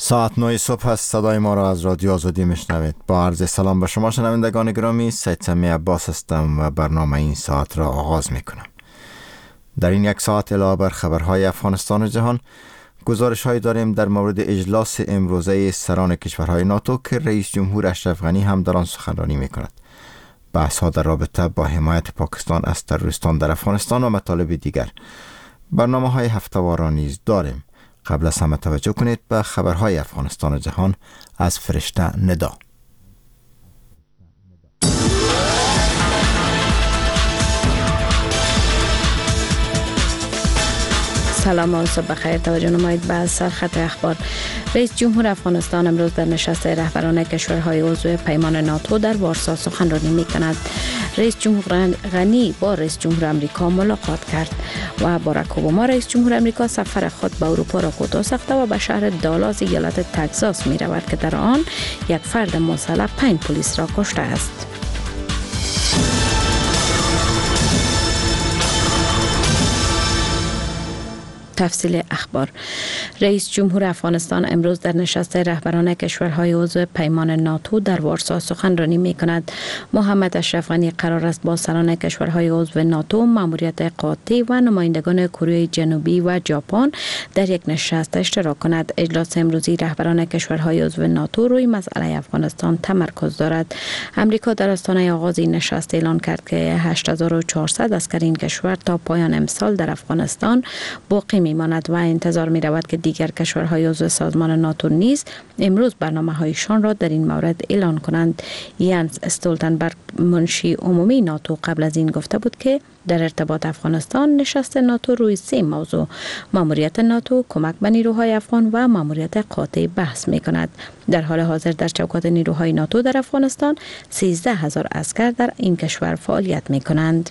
ساعت 9 صبح است. صدای ما را از رادیو آزادی میشنوید. با عرض سلام به شما شنوندگان گرامی، سید سمی عباس هستم و برنامه این ساعت را آغاز میکنم. در این یک ساعت علاوه بر خبرهای افغانستان و جهان، گزارش هایی داریم در مورد اجلاس امروزه سران کشورهای ناتو که رئیس جمهور اشرف غنی هم در آن سخنرانی میکند. بحث ها در رابطه با حمایت پاکستان از تروریستان در افغانستان و مطالب دیگر. برنامه های هفته‌وار نیز داریم. قبل از همه توجه کنید به خبرهای افغانستان و جهان از فرشته ندا. سلام و صبح بخیر. توجه نمایید به سرخط اخبار. رئیس جمهور افغانستان امروز در نشست رهبران کشورهای عضو پیمان ناتو در وارسا سخنرانی می‌کند. رئیس جمهور غنی با رئیس جمهور امریکا ملاقات کرد و باراک اوباما رئیس جمهور امریکا سفر خود به اروپا را کوتاه ساخته و به شهر دالاس ایالت تگزاس می‌رود که در آن یک فرد مسلح 5 پلیس را کشته است. تفصیل اخبار. رئیس جمهور افغانستان امروز در نشست رهبران کشورهای عضو پیمان ناتو در وارسا سخنرانی می‌کند. محمد اشرف غنی قرار است با سران کشورهای عضو ناتو، ماموریت قاطع و نمایندگان کره جنوبی و ژاپن در یک نشست اشتراک کند. اجلاس امروزی رهبران کشورهای عضو ناتو روی مسئله افغانستان تمرکز دارد. امریکا در آستانه آغاز این نشست اعلان کرد که 8400 عسکر این کشور تا پایان امسال در افغانستان باقی میماند و انتظار می رود که دیگر کشورهای عضو سازمان ناتو نیز امروز برنامه‌هایشان را در این مورد اعلان کنند. یانس استولتنبرگ منشی عمومی ناتو قبل از این گفته بود که در ارتباط افغانستان نشست ناتو روی 3 موضوع: ماموریت ناتو، کمک به نیروهای افغان و ماموریت قاطع بحث می کند. در حال حاضر در چوکات نیروهای ناتو در افغانستان 13000 عسکر در این کشور فعالیت می کنند.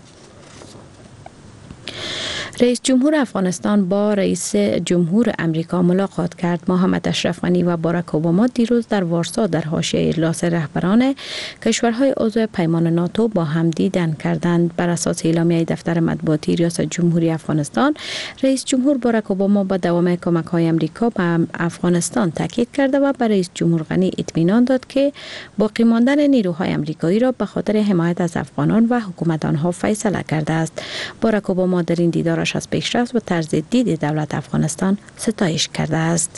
رئیس جمهور افغانستان با رئیس جمهور امریکا ملاقات کرد. محمد اشرف غنی و باراک اوباما دیروز در وارسا در حاشیه اجلاس رهبران کشورهای عضو پیمان ناتو با هم دیدن کردند. بر اساس اعلامیه دفتر مطبوعاتی ریاست جمهوری افغانستان، رئیس جمهور باراک اوباما با دوام کمک‌های امریکا به افغانستان تاکید کرده و به رئیس جمهور غنی اطمینان داد که باقی ماندن نیروهای امریکایی را به خاطر حمایت از افغانان و حکومت آنها فیصله کرده است. باراک اوباما در این دیدارش از پیشرفت و طرز دید دولت افغانستان ستایش کرده است.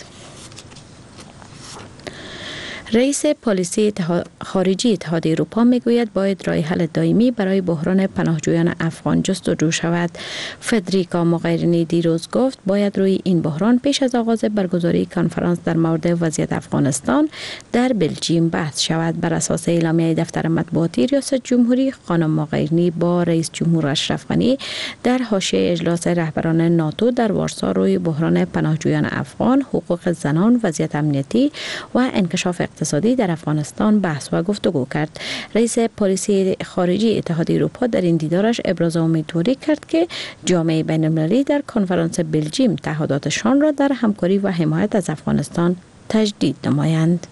رئیس پلیسی خارجی اتحادیه اروپا میگوید باید راه حل دائمی برای بحران پناهجویان افغان جستجو شود. فدریکا موغرینی دیروز گفت باید روی این بحران پیش از آغاز برگزاری کنفرانس در مورد وضعیت افغانستان در بلژیم بحث شود. بر اساس اعلامیه دفتر مطبوعاتی ریاست جمهوری، خانم موغرینی با رئیس جمهور اشرف غنی در حاشیه اجلاس رهبران ناتو در وارسا روی بحران پناهجویان افغان، حقوق زنان، وضعیت امنیتی و انکشاف اقتصادی در افغانستان بحث و گفتگو کرد. رئیس پلیسی خارجی اتحادیه اروپا در این دیدارش ابراز امیدواری کرد که جامعه بین‌المللی در کنفرانس بلژیم تعهداتشان را در همکاری و حمایت از افغانستان تجدید نمایند.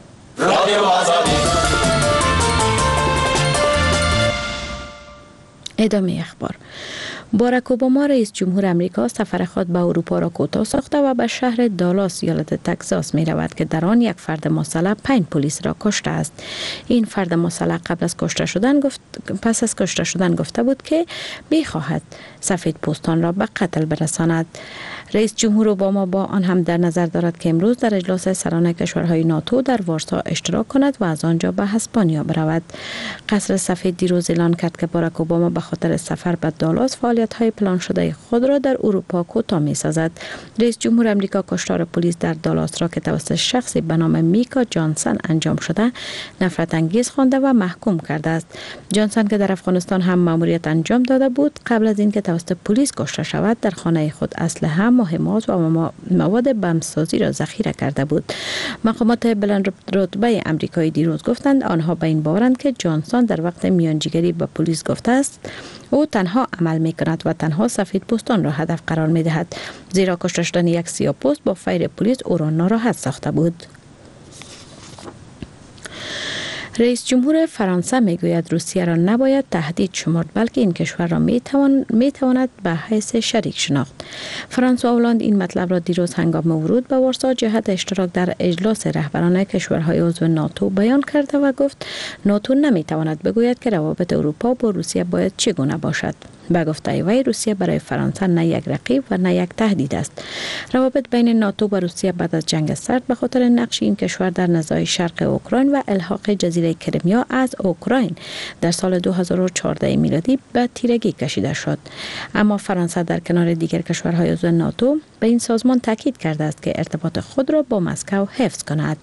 ادامه اخبار. باراک اوباما رئیس جمهور امریکا سفر خود به اروپا را کوتاه ساخته و به شهر دالاس ایالت تگزاس می رود که در آن یک فرد مسلح 5 پلیس را کشته است. این فرد مسلح پس از کشته شدن گفته بود که می خواهد سفید پوستان را به قتل برساند. رئیس جمهور اوباما با آن هم در نظر دارد که امروز در اجلاس سران کشورهای ناتو در وارسا اشتراک کند و از آنجا به اسپانیا برود. قصر سفید دیروز اعلان کرد که باراک اوباما به خاطر سفر به دالاس فعالیت‌های پلان شده خود را در اروپا کوتاه می‌سازد. رئیس جمهور امریکا کشتار پلیس در دالاس را که توسط شخصی به نام میکا جانسن انجام شده نفرت انگیز خوانده و محکوم کرده است. جانسن که در افغانستان هم مأموریت انجام داده بود، قبل از اینکه توسط پلیس کشته شود در خانه خود اسلحه، مهمات و مواد بمب‌سازی را ذخیره کرده بود. مقامات بلند رتبه آمریکایی دیروز گفتند آنها به این باورند که جانسن در وقت میانجیگری به پلیس گفته است او تنها عمل می‌کند و تنها سفید پوستان را هدف قرار می‌دهد، زیرا کشته شدن یک سیاه‌پوست با فیر پلیس او را ناراحت ساخته بود. رئیس جمهور فرانسه میگوید روسیه را نباید تهدید شمرد بلکه این کشور را میتواند به حیث شریک شناخت. فرانسوا هلند این مطلب را دیروز هنگام ورود به وارسا جهت اشتراک در اجلاس رهبران کشورهای عضو ناتو بیان کرده و گفت ناتو نمیتواند بگوید که روابط اروپا با روسیه باید چگونه باشد. به گفته وی روسیه برای فرانسه نه یک رقیب و نه یک تهدید است. روابط بین ناتو و روسیه بعد از جنگ سرد به خاطر نقش این کشور در نزاع شرق اوکراین و الحاق جزیره کریمیا از اوکراین در سال 2014 میلادی به تیرگی کشیده شد. اما فرانسه در کنار دیگر کشورهای عضو ناتو به این سازمان تاکید کرده است که ارتباط خود را با مسکو حفظ کند.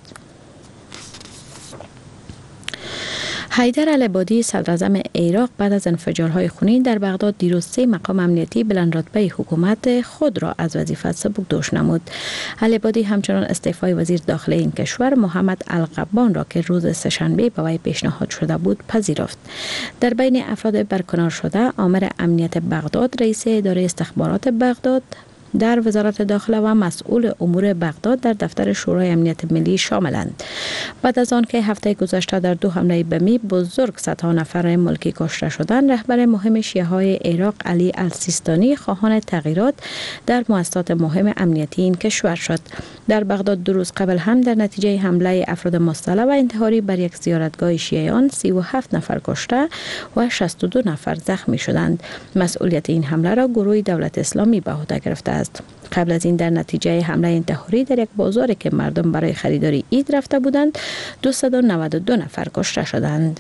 حیدر العبادی صدراعظم عراق بعد از انفجارهای خونین در بغداد دیروز 3 مقام امنیتی بلندرتبه حکومت خود را از وظیفه سبکدوش نمود. العبادی همچنان استعفای وزیر داخلی این کشور محمد القبان را که روز سه‌شنبه به وی پیشنهاد شده بود پذیرفت. در بین افراد برکنار شده آمر امنیت بغداد، رئیس اداره استخبارات بغداد در وزارت داخله و مسئول امور بغداد در دفتر شورای امنیت ملی شاملند. بعد از آن که هفته گذشته در 2 حمله بمی بزرگ صدها نفر ملکی کشته شدند، رهبر مهم شیعه‌های عراق علی السیستانی خواهان تغییرات در مؤسسات مهم امنیتی این کشور شد. در بغداد 2 روز قبل هم در نتیجه حمله افراد مسلح و انتحاری بر یک زیارتگاه شیعیان 37 نفر کشته و 62 نفر زخمی شدند. مسئولیت این حمله را گروه دولت اسلامی به عهده گرفته است. قبل از این در نتیجه حمله انتحاری در یک بازاری که مردم برای خریداری عید رفته بودند 292 نفر کشته شدند.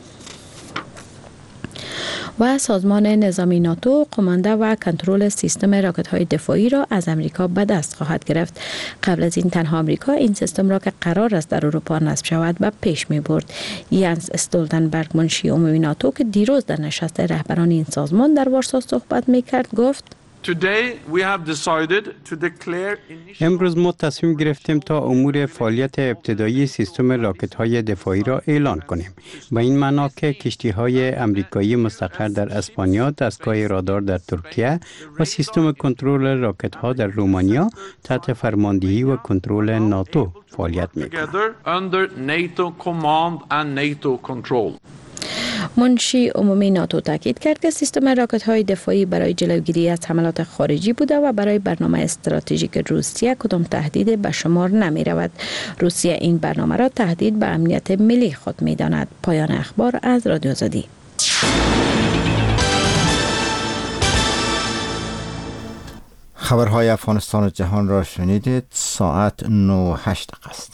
و سازمان نظامی ناتو قمانده و کنترل سیستم راکت‌های دفاعی را از امریکا به دست خواهد گرفت. قبل از این تنها امریکا این سیستم را که قرار است در اروپا نصب شود به پیش می‌برد. یانس استولتنبرگ منشی عمومی ناتو که دیروز در نشست رهبران این سازمان در وارسا صحبت می‌کرد گفت امروز ما تصمیم گرفتیم تا امور فعالیت ابتدایی سیستم راکت‌های دفاعی را اعلان کنیم. به این معنا که کشتی‌های امریکایی مستقر در اسپانیا، دستگاه رادار در ترکیه و سیستم کنترل راکت‌ها در رومانیا تحت فرماندهی و کنترل ناتو فعالیت می‌کنند. منشی عمومی ناتو تاکید کرد که سیستم راکت‌های دفاعی برای جلوگیری از حملات خارجی بوده و برای برنامه استراتژیک روسیه کدام تهدید به شمار نمی رود. روسیه این برنامه را تهدید به امنیت ملی خود می داند. پایان اخبار از رادیو آزادی. خبرهای افغانستان و جهان را شنیدید. ساعت 9:08 است.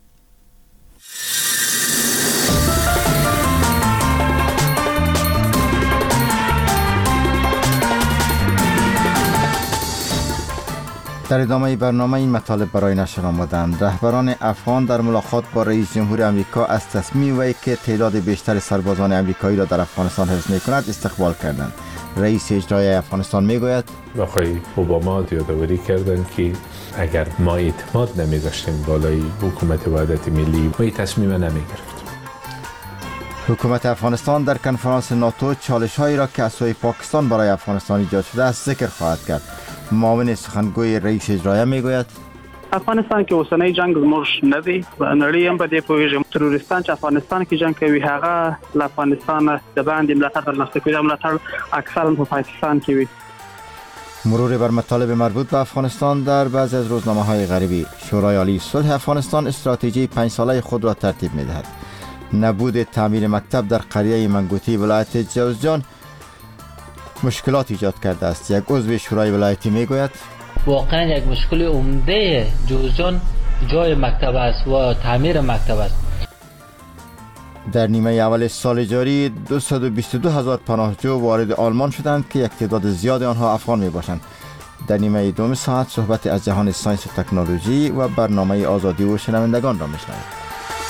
در ادامه برنامه این مطالب برای نشر آمدند. رهبران افغان در ملاقات با رئیس جمهور امریکا از تصمیم وی که تعداد بیشتر سربازان امریکایی را در افغانستان حفظ می‌کند استقبال کردند. رئیس اجرایی افغانستان میگوید آقای اوباما یادآوری کردند که اگر ما اعتماد نمی‌داشتیم بالای حکومت وحدت ملی ما این تصمیم نمی‌گرفتیم. حکومت افغانستان در کنفرانس ناتو چالش‌هایی را که از سوی پاکستان برای افغانستان ایجاد شده است ذکر خواهد کرد. معاون سخنگوی رئیس اجرایی میگوید افغانستان کې اوسنۍ جنگ زموږ نه دی و نړۍ هم په دې پوهیږي تروریستان چې افغانستان کې جنگ کوي هغه له افغانستان د باندې ملاتړ ترلاسه کوي او ملاتړ اکثرا په پاکستان کې وي. مرور بر مطالب مربوط به افغانستان در بعضی از روزنامه‌های غربی. شورای عالی صلح افغانستان استراتژی 5 ساله خود را ترتیب می‌دهد. نبود تعمیر مکتب در قریه منگوتی ولایت جوزجان مشکلات ایجاد کرده است. یک عضو شورای ولایتی میگوید واقعا یک مشکل عمده جوزجان جای مکتب است و تعمیر مکتب است. در نیمه اول سال جاری 222,000 پناهجو وارد آلمان شدند که یک تعداد زیاد آنها افغان می باشند. در نیمه دوم ساعت صحبت از جهان ساینس و تکنولوژی و برنامه آزادی و شنوندگان را میشنوید.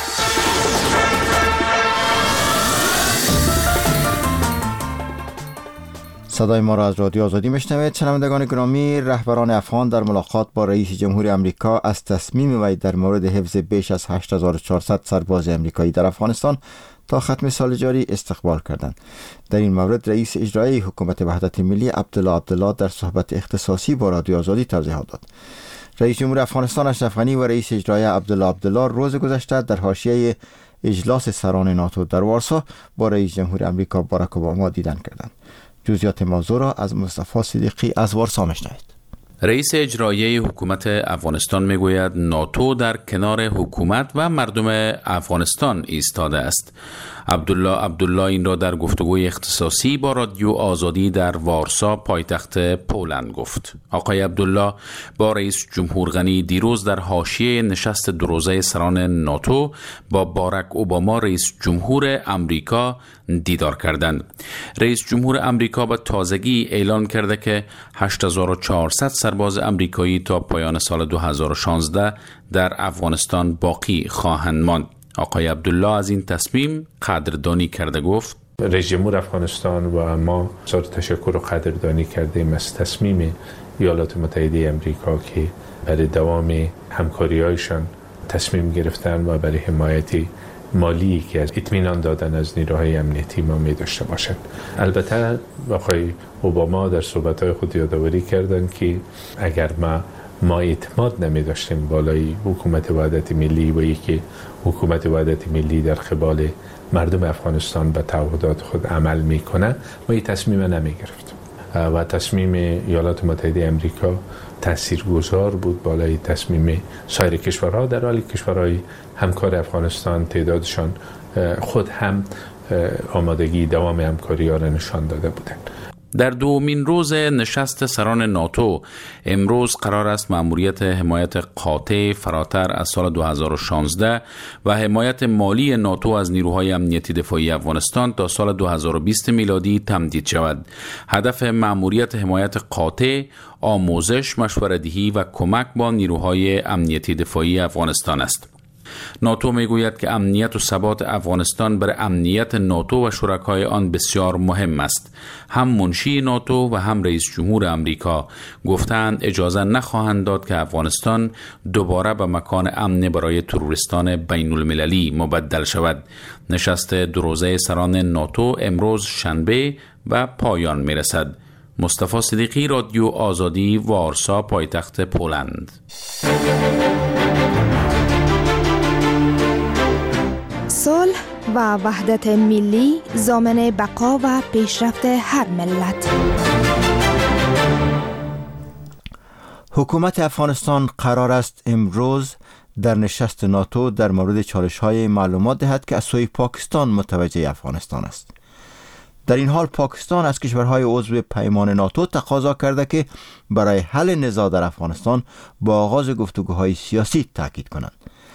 صدای ما را از رادیو آزادی میشنوید. شنوندگان گرامی، رهبران افغان در ملاقات با رئیس جمهور امریکا از تصمیم وی در مورد حفظ بیش از 8400 سرباز امریکایی در افغانستان تا ختم سال جاری استقبال کردند. در این مورد رئیس اجرایی حکومت وحدت ملی عبدالله در صحبت اختصاصی با رادیو آزادی توضیحات داد. رئیس جمهور افغانستان اشرف غنی و رئیس اجرایی عبدالله روز گذشته در حاشیه اجلاس سران ناتو در وارسا با رئیس جمهور امریکا باراک اوباما دیدن کردند. جزئیات موضوع را از مصطفی صدیقی از وارسا میشنوید. رئیس اجرایی حکومت افغانستان میگوید ناتو در کنار حکومت و مردم افغانستان ایستاده است. عبدالله این را در گفتگوی اختصاصی با رادیو آزادی در وارسا پایتخت پولند گفت. آقای عبدالله با رئیس جمهور غنی دیروز در حاشیه نشست دوروزه سران ناتو با باراک اوباما رئیس جمهور امریکا دیدار کردند. رئیس جمهور امریکا به تازگی اعلان کرده که 8400 سرباز امریکایی تا پایان سال 2016 در افغانستان باقی خواهند ماند. آقای عبدالله از این تصمیم قدردانی کرده گفت رئیس جمهور افغانستان و ما اظهار تشکر و قدردانی کردیم از تصمیم ایالات متحده امریکا که برای دوام همکاری‌هایشان تصمیم گرفتن و برای حمایت مالی که از اطمینان دادن از نیروهای امنیتی ما می داشته باشند. البته آقای اوباما در صحبت‌های خود یادآوری کردند که اگر ما اعتماد نمی داشتیم بالای حکومت وحدت ملی و یکی حکومت وحدت ملی در قبال مردم افغانستان به تعهدات خود عمل میکنه ما این تصمیم نمی گرفتیم و تصمیم ایالات متحده امریکا تاثیرگذار بود بالای تصمیم سایر کشورها، در حالی کشورهای همکار افغانستان تعدادشان خود هم آمادگی دوام همکاری ها را نشان داده بودند. در دومین روز نشست سران ناتو امروز قرار است مأموریت حمایت قاطع فراتر از سال 2016 و حمایت مالی ناتو از نیروهای امنیتی دفاعی افغانستان تا سال 2020 میلادی تمدید شود. هدف مأموریت حمایت قاطع آموزش، مشوره‌دهی و کمک با نیروهای امنیتی دفاعی افغانستان است. ناتو میگوید که امنیت و ثبات افغانستان برای امنیت ناتو و شرکای آن بسیار مهم است. هم منشی ناتو و هم رئیس جمهور امریکا گفتند اجازه نخواهند داد که افغانستان دوباره به مکان امن برای تروریستان بین المللی مبدل شود. نشست دوروزه سران ناتو امروز شنبه و پایان میرسد. مصطفی صدیقی، رادیو آزادی، وارسا، پایتخت پولند. صلح و وحدت ملی ضامن بقا و پیشرفت هر ملت. حکومت افغانستان قرار است امروز در نشست ناتو در مورد چالش‌های معلومات دهد که از سوی پاکستان متوجه افغانستان است. در این حال پاکستان از کشورهای عضو پیمان ناتو تقاضا کرده که برای حل نزاع در افغانستان با آغاز گفتگوهای سیاسی تاکید کنند.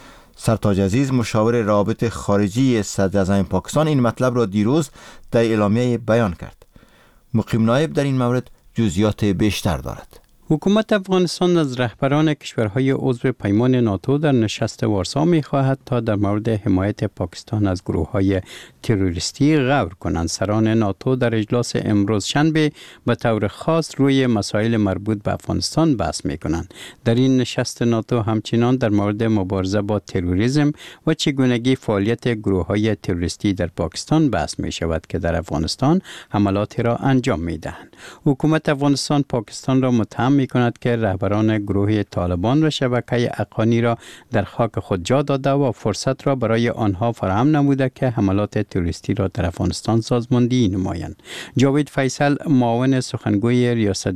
سرتاج عزیز، مشاور روابط خارجی صدر اعظم پاکستان، این مطلب را دیروز در اعلامیه بیان کرد. مقیم نایب در این مورد جزئیات بیشتر دارد. حکومت افغانستان از رهبران کشورهای عضو پیمان ناتو در نشست وارسا می‌خواهد تا در مورد حمایت پاکستان از گروه‌های تروریستی غور کنند. سران ناتو در اجلاس امروز شنبه به طور خاص روی مسائل مربوط به افغانستان بحث می‌کنند. در این نشست ناتو همچنان در مورد مبارزه با تروریسم و چگونگی فعالیت گروه‌های تروریستی در پاکستان بحث می‌شود که در افغانستان حملاتی را انجام می‌دهند. حکومت افغانستان پاکستان را متهم می‌کند که رهبران گروه طالبان و شبکه اقانی را در خاک خود جا داده و فرصت را برای آنها فراهم نموده که حملات تروریستی را در افغانستان سازماندهی نمایند. جاوید فیصل، معاون سخنگوی ریاست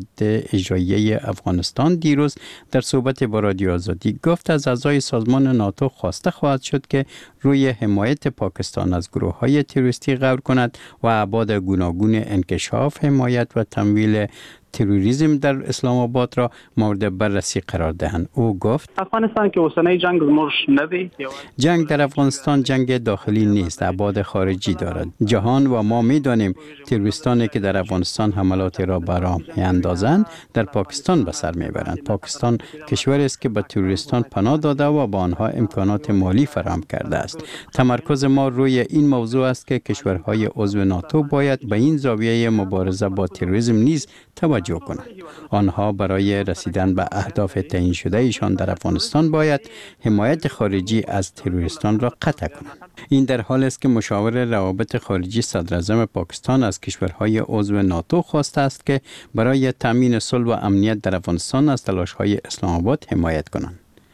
اجرایی افغانستان، دیروز در صحبت با رادیو آزادی گفت از اعضای سازمان ناتو خواسته خواهد شد که روی حمایت پاکستان از گروه‌های تروریستی غور کند و ابعاد گوناگون انکشاف، حمایت و تمویل تروریسم در اسلام آباد را مورد بررسی قرار دهند. او گفت افغانستان که وسنی جنگ زموږ نه دی. جنگ در افغانستان جنگ داخلی نیست، ابعاد خارجی دارد. جهان و ما می‌دانیم تروریستانی که در افغانستان حملات را بر راه می‌اندازند در پاکستان به سر می‌برند. پاکستان کشوری است که به تروریستان پناه داده و با آنها امکانات مالی فراهم کرده است. تمرکز ما روی این موضوع است که کشورهای عضو ناتو باید به این زاویه مبارزه با تروریسم نیز توجه کنند. آنها برای رسیدن به اهداف تعیین شده ایشان در افغانستان باید حمایت خارجی از تروریستان را قطع کنند. این در حالی است که مشاور روابط خارجی صدر اعظم پاکستان از کشورهای عضو ناتو خواسته است که برای تامین صلح و امنیت در افغانستان از تلاش‌های اسلام آباد حمایت کنند.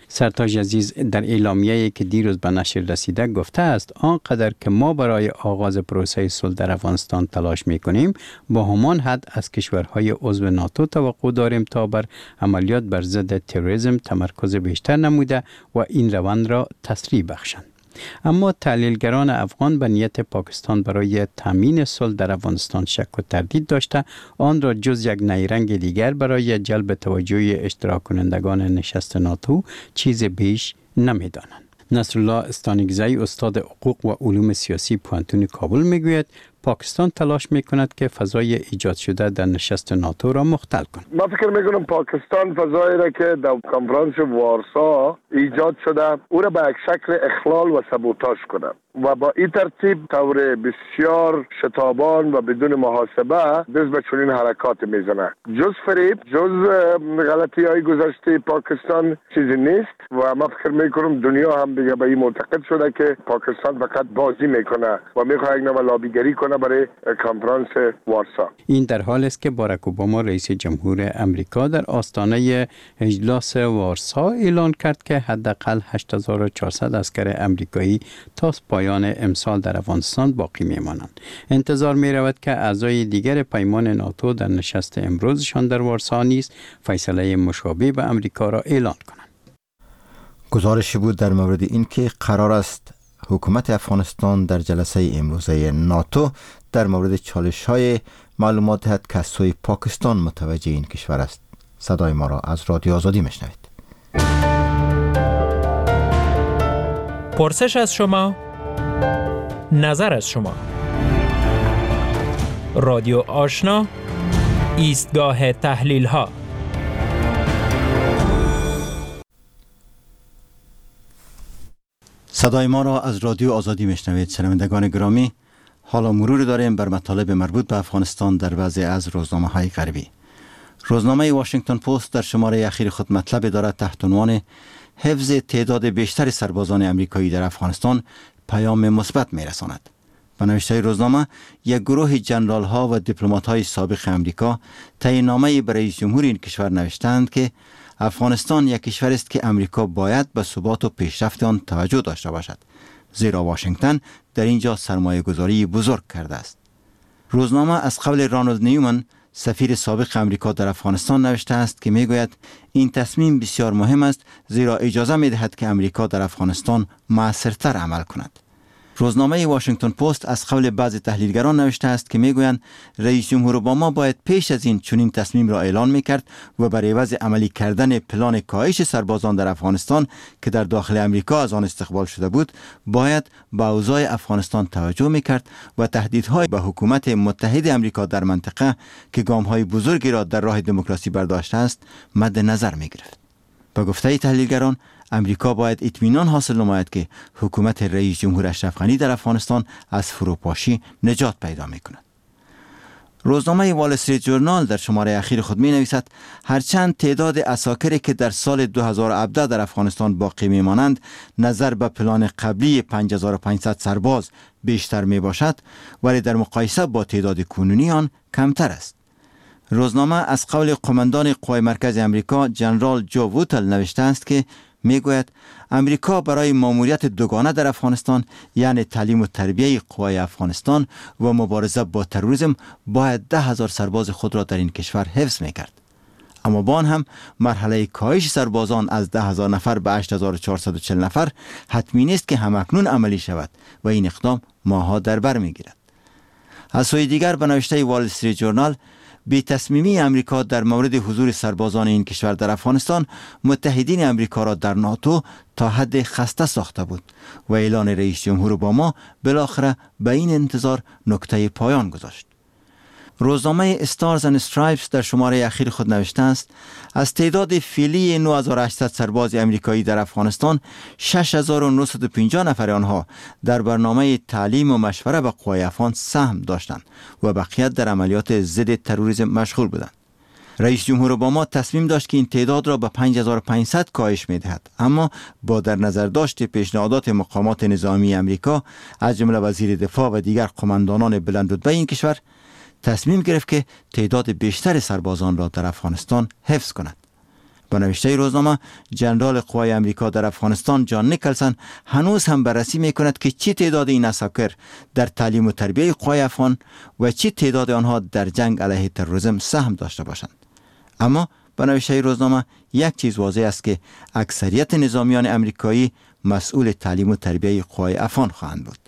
سرتاج عزیز در اعلامیه‌ای که دیروز به نشر رسیده گفته است آنقدر که ما برای آغاز پروسه صلح در افغانستان تلاش می‌کنیم با همان حد از کشورهای عضو ناتو توقع داریم تا بر عملیات بر ضد تروریسم تمرکز بیشتر نموده و این روند را تسریع بخشند. اما تحلیلگران افغان به نیت پاکستان برای تامین صلح در افغانستان شک و تردید داشته آن را جز یک نیرنگ دیگر برای جلب توجه اشتراک کنندگان نشست ناتو چیز بیش نمی‌دانند. نصرالله استانگزی استاد حقوق و علوم سیاسی پوهنتون کابل میگوید پاکستان تلاش میکند که فضای ایجاد شده در نشست ناتو را مختل کند. ما فکر میکنم پاکستان فضایی را که در کنفرانس وارسا ایجاد شده او را به یک شکل اخلال و سبوتاژ کنه و با این ترتیب طور بسیار شتابان و بدون محاسبه دست به چنین حرکات میزنه. جز فریب، جز غلطی های گذشته پاکستان چیزی نیست و ما فکر میکنم دنیا هم دیگه به این معتقد شده که پاکستان فقط بازی میکنه و میخواد یک نوع لابیگری کنه برای کنفرانس وارسا. این در حالی است که باراک اوباما رئیس جمهور امریکا در آستانه اجلاس وارسا اعلان کرد که حداقل 8400 عسکر امریکایی تا پایان امسال در افغانستان باقی میمانند. انتظار می رود که اعضای دیگر پیمان ناتو در نشست امروزشان در وارسا نیز فیصله مشابه به امریکا را اعلان کنند. گزارشی بود در مورد اینکه قرار است حکومت افغانستان در جلسه امروزه ناتو در مورد چالش‌های معلومات دهد که از سوی پاکستان متوجه این کشور است. صدای ما را از رادیو آزادی میشنوید. پرسش از شما، نظر از شما. رادیو آشنا، ایستگاه تحلیل ها. صدای ما را از رادیو آزادی میشنوید. شنوندگان گرامی، حالا مرور داریم بر مطالب مربوط به افغانستان در بعضی از روزنامه‌های غربی. روزنامه واشنگتن پست در شماره اخیر خود مطلب دارد تحت عنوان حفظ تعداد بیشتر سربازان امریکایی در افغانستان پیام مثبت میرساند. به نوشته روزنامه، یک گروه جنرال ها و دیپلمات های سابق امریکا تعیین‌نامه‌ای برای رئیس جمهور این کشور نوشتند که افغانستان یک کشور است که امریکا باید به ثبات و پیشرفت آن توجه داشته باشد، زیرا واشنگتن در اینجا سرمایه گذاری بزرگ کرده است. روزنامه از قول رانالد نیومن، سفیر سابق امریکا در افغانستان نوشته است که میگوید این تصمیم بسیار مهم است، زیرا اجازه میدهد که امریکا در افغانستان مؤثرتر عمل کند. روزنامه واشنگتن پست از قول بعضی تحلیلگران نوشته است که میگویند رئیس جمهور اوباما باید پیش از این چنین تصمیم را اعلان میکرد و برای عوض عملی کردن پلان کاهش سربازان در افغانستان که در داخل امریکا از آن استقبال شده بود، باید به اوضاع افغانستان توجه میکرد و تهدیدهای به حکومت متحد امریکا در منطقه که گام‌های بزرگی را در راه دموکراسی برداشته است مد نظر میگرفت. با گفته تحلیلگران، امریکا باید اطمینان حاصل نماید که حکومت رئیس جمهور اشرف غنی در افغانستان از فروپاشی نجات پیدا می‌کند. روزنامه وال استریت جورنال در شماره اخیر خود می‌نویسد هرچند تعداد عساکری که در سال 2017 در افغانستان باقی می‌مانند نظر به پلان قبلی 5500 سرباز بیشتر میباشد، ولی در مقایسه با تعداد کنونی آن کمتر است. روزنامه از قول قماندان قوای مرکز امریکا جنرال جو ووتل نوشته است که میگوید امریکا برای ماموریت دوگانه در افغانستان، یعنی تعلیم و تربیه قوای افغانستان و مبارزه با تروریسم، باید 10,000 سرباز خود را در این کشور حفظ میکرد. اما با آن هم مرحله کاهش سربازان از 10,000 نفر به 8,440 نفر حتمی نیست که همکنون عملی شود و این اقدام ماه‌ها در بر میگیرد. از سوی دیگر به نوشته وال استریت جورنال، بی تصمیمی امریکا در مورد حضور سربازان این کشور در افغانستان متحدین امریکا را در ناتو تا حد خسته ساخته بود و اعلان رئیس جمهور اوباما بالاخره به این انتظار نقطه پایان گذاشت. روزنامه استارز اند استرایپس در شماره اخیر خود نوشته است از تعداد فعلی 9800 سرباز امریکایی در افغانستان 6950 نفر آنها در برنامه تعلیم و مشوره به قوای افغان سهم داشتند و بقیت در عملیات ضد تروریسم مشغول بودند. رئیس جمهور اوباما تصمیم داشت که این تعداد را به 5500 کاهش می‌دهد، اما با در نظر داشت پیشنهادات مقامات نظامی امریکا از جمله وزیر دفاع و دیگر قماندانان بلندرتبه این کشور تصمیم گرفت که تعداد بیشتر سربازان را در افغانستان حفظ کند. با نوشته روزنامه، ژنرال قوای امریکا در افغانستان جان نیکلسن هنوز هم بررسی میکند که چه تعداد این عساکر در تعلیم و تربیه قوای افغان و چه تعداد آنها در جنگ علیه تروریسم سهم داشته باشند. اما با نوشته روزنامه یک چیز واضح است که اکثریت نظامیان امریکایی مسئول تعلیم و تربیه قوای افغان خواهند بود.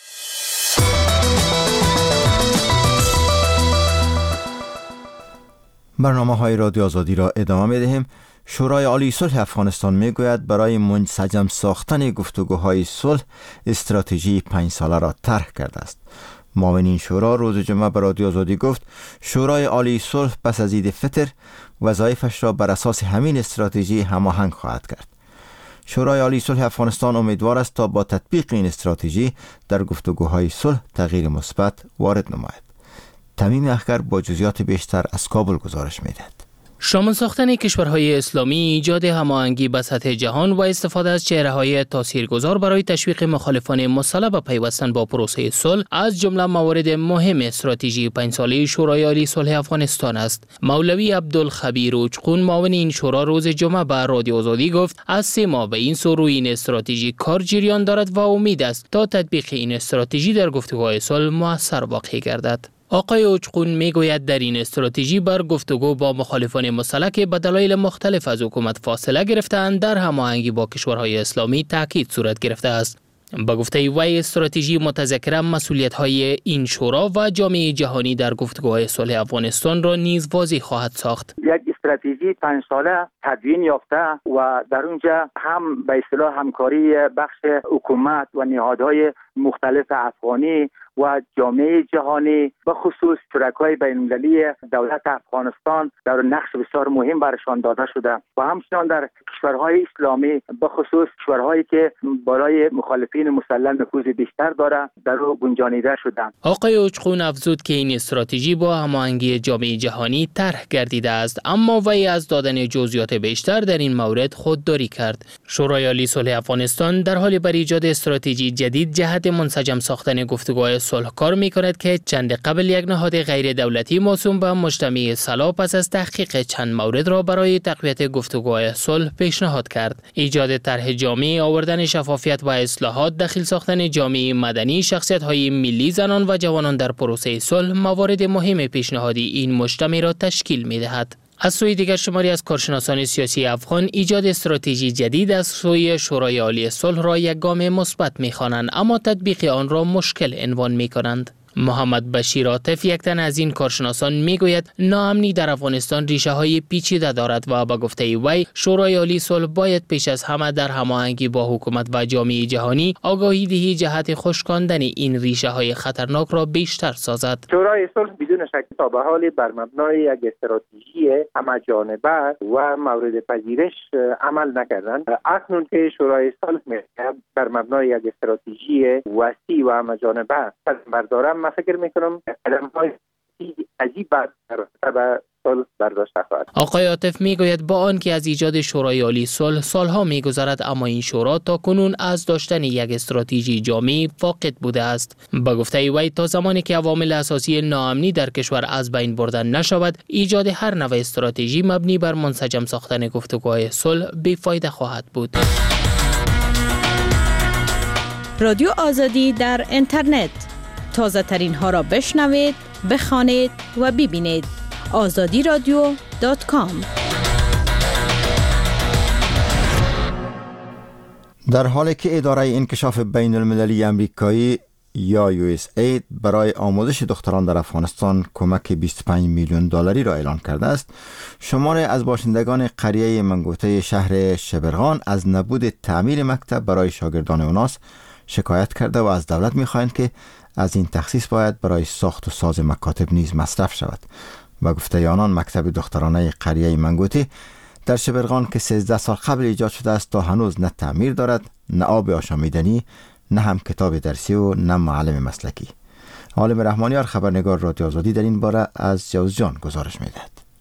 برنامه‌های رادیو آزادی را ادامه می‌دهیم. شورای عالی صلح افغانستان میگوید برای منسجم ساختن گفتگوهای صلح استراتژی 5 ساله را طرح کرده است. معاون این شورا روز جمعه به رادیو آزادی گفت شورای عالی صلح پس از عید فطر وظایفش را بر اساس همین استراتژی هماهنگ خواهد کرد. شورای عالی صلح افغانستان امیدوار است تا با تطبیق این استراتژی در گفتگوهای صلح تغییر مثبت وارد نماید. تمیم اخگر با جزئیات بیشتر از کابل گزارش می‌دهد. شامل ساختن کشورهای اسلامی، ایجاد هماهنگی به سطح جهان و استفاده از چهره‌های تاثیرگذار برای تشویق مخالفان مسلح به پیوستن با پروسه صلح از جمله موارد مهم استراتژی 5 ساله شورای عالی صلح افغانستان است. مولوی عبدالخبیر اوچقون معاون این شورا روز جمعه به رادیو آزادی گفت از 3 ماه به این سو روی این استراتژی کار جریان دارد و امید است تا تطبیق این استراتژی در گفتگوهای صلح مؤثر واقع گردد. آقای اوچقون میگوید در این استراتژی بر گفتگو با مخالفان مسلح که به دلایل مختلف از حکومت فاصله گرفته‌اند در هماهنگی با کشورهای اسلامی تاکید صورت گرفته است. با گفته وی استراتژی متذکر مسئولیت‌های این شورا و جامعه جهانی در گفتگوهای صلح افغانستان را نیز واضح خواهد ساخت. یک استراتژی 5 ساله تدوین یافته و در اونجا هم به اصطلاح همکاری بخش حکومت و نهادهای مختلف افغانی و جامعه جهانی به خصوص شرکای بین‌المللی دولت افغانستان در نقش بسیار مهم برشان داده شده و همچنین در کشورهای اسلامی به خصوص کشورهایی که بالای مخالفین مسلح نفوذ بیشتر داره در او گنجانیده شده. آقای اوچقون افزود که این استراتژی با هماهنگی جامعه جهانی طرح گردیده است، اما وی از دادن جزئیات بیشتر در این مورد خودداری کرد. شورای عالی صلح افغانستان در حال بر ایجاد استراتژی جدید جهت منسجم ساختن گفتگوهای صلح کار می‌کند که چند قبل یک نهاد غیر دولتی موسوم به مجتمع صلاح پس از تحقیق چند مورد را برای تقویت گفتگوهای صلح پیشنهاد کرد. ایجاد طرح جامع، آوردن شفافیت و اصلاحات، دخیل ساختن جامعه مدنی، شخصیت‌های ملی، زنان و جوانان در پروسه صلح موارد مهم پیشنهادی این مجتمع را تشکیل می‌دهد. از سوی دیگر شماری از کارشناسان سیاسی افغان ایجاد استراتژی جدید از سوی شورای عالی صلح را یک گام مثبت می‌خوانند، اما تطبیق آن را مشکل عنوان می‌کنند. محمد بشیر عاطف یک تن از این کارشناسان میگوید ناامنی در افغانستان ریشه های پیچیده دارد و با گفته وی شورای عالی صلح باید پیش از همه در هماهنگی با حکومت و جامعه جهانی آگاهی دهی جهت خشکاندن این ریشه های خطرناک را بیشتر سازد. شورای صلح بدون شک تا به حال بر مبنای یک استراتژی همه‌جانبه و مورد پذیرش عمل نکردند. اکنون که شورای صلح بر مبنای یک استراتژی وسیع و همه‌جانبه بردارم، من فکر میکنم قدم‌های عجیب به صلح برداشته خواهد. آقای عاطف میگوید با آنکه از ایجاد شورای عالی صلح سالها میگذرد، اما این شورا تا کنون از داشتن یک استراتژی جامع فاقد بوده است. با گفته وی تا زمانی که عوامل اساسی ناامنی در کشور از بین بردن نشود، ایجاد هر نوع استراتژی مبنی بر منسجم ساختن گفتگوهای صلح بی‌فایده خواهد بود. رادیو آزادی در اینترنت، تازه ترین ها را بشنوید، بخوانید و ببینید. azadiradio.com. در حالی که اداره انکشاف بین المللی امریکایی یا USAID برای آموزش دختران در افغانستان کمک 25 میلیون دلاری را اعلان کرده است، شماری از باشندگان قریه منگوته شهر شبرغان از نبود تعمیر مکتب برای شاگردان اوناس شکایت کرده و از دولت می‌خواهند که از این تخصیص باید برای ساخت و ساز مکاتب نیز مصرف شود. با گفته آنان مکتب دخترانه قریه منگوتی در شبرغان که 13 سال قبل ایجاد شده است تا هنوز نه تعمیر دارد، نه آب آشامیدنی، نه هم کتاب درسی و نه معلم مسلکی. عالم رحمانیار خبرنگار رادیو آزادی در این باره از جوزجان گزارش می‌دهد.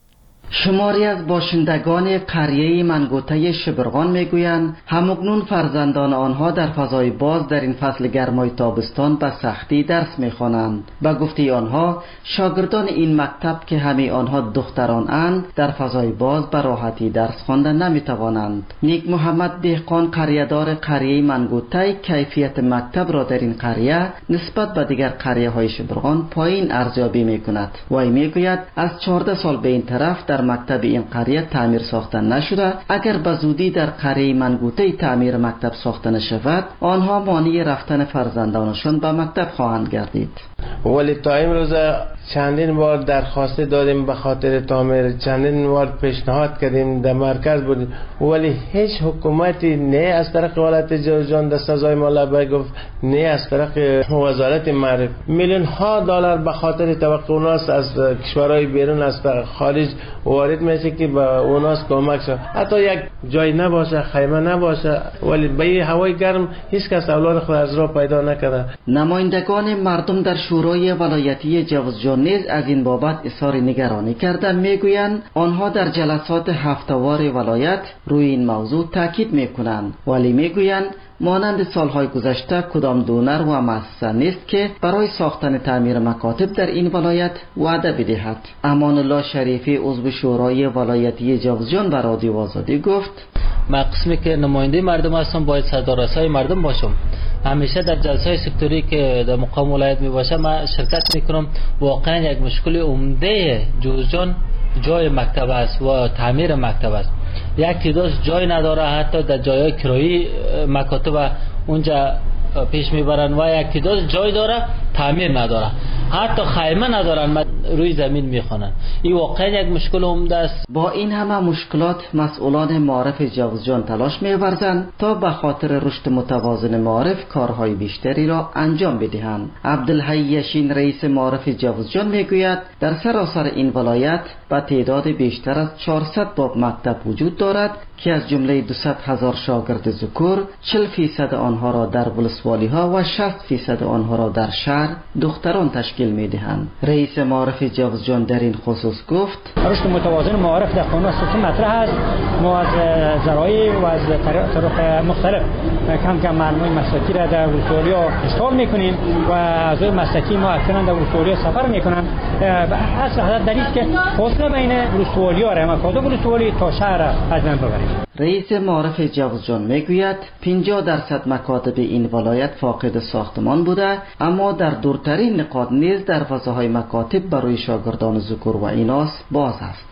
شماری از باشندگان قریه منگوته شبرغان میگویند همکنون فرزندان آنها در فضای باز در این فصل گرمای تابستان به سختی درس میخوانند. به گفته آنها شاگردان این مکتب که همه آنها دختران اند در فضای باز به راحتی درس خواندن نمیتوانند. نیک محمد دهقان قریه‌دار قریه منگوته کیفیت مکتب را در این قریه نسبت به دیگر قریه های شبرغان پایین ارزیابی میکند. وی میگوید از 14 سال به این طرف در مکتب این قریه تعمیر ساخته نشده. اگر به زودی در قریه منگوته تعمیر مکتب ساخته نشود آنها مانع رفتن فرزندانشان به مکتب خواهند گردید. ولی تا امروز چندین بار درخواست دادیم به خاطر تعمیر، چندین بار پیشنهاد کردیم، در مرکز بودیم ولی هیچ حکومتی نه از طرف ولایت جوزجان در سزای مولا گفت نه از طرف وزارت معرف میلیون ها دلار به خاطر توقع اوناس از کشورهای بیرون از خارج وارد میشه که به اوناس کمک شد. حتی یک جای نباشه، خیمه نباشه، ولی به هوای گرم هیچ کس اولاد خود از راه پیدا نکرده. نمایندگان مردم در شورای ولایتی جوزجان نیز از این بابت اظهار نگرانی کرده. میگویند آنها در جلسات هفته‌وار ولایت روی این موضوع تاکید میکنند، ولی میگویند مانند سالهای گذشته کدام دونر و مؤسسه نیست که برای ساختن تعمیر مکاتب در این ولایت وعده بدهد. امان الله شریفی عضو شورای ولایتی جوزجان به رادیو آزادی گفت من قسمی که نماینده مردم هستم باید صدارسای مردم باشم. همیشه در جلسه سکتوری که در مقام ولایت می باشه من شرکت میکنم. واقعا یک مشکل عمده جوزجان جای مکتب است و تعمیر مکتب است. یک تعداد جای نداره، حتی در جایهای کرایی مکاتب اونجا پیش میبرن و یک تعداد جای داره تعمیر نداره، حتی خیمه ندارن، روی زمین میخوانن. این واقعا یک مشکل عمده است. با این همه مشکلات مسئولان معارف جوزجان تلاش می‌ورزند تا به خاطر رشد متوازن معارف کارهای بیشتری را انجام بدهند. عبدالحی یشین رئیس معارف جوزجان میگوید در سراسر این ولایت به تعداد بیشتر از 400 باب مکتب وجود دارد که از جمله 200,000 شاگرد ذکور 40% آنها را در ولسوالی‌ها و 60% آنها را در شهر دختران تشکیل می‌دهند. رئیس معارف جوزجان در این خصوص گفت رشد متوازن معارف در قانون اساسی مطرح است. ما از ذرایع و از طرق مختلف کم کم معلومات مسلکی را در ولسوالیا اشغال می‌کنیم و از مسلکی ما اکثرا در ولسوالیا سفر می‌کنند. اصل حالت در است که فاصله بین ولسوالیا را مکاتب ولسوالی تا شهر از بین ببریم. رئیس معارف جوزجان میگوید 50% مکاتب این ولایت فاقد ساختمان بوده، اما در دورترین نقاط نیز دروازه‌های مکاتب برای شاگردان ذکور و ایناث باز است.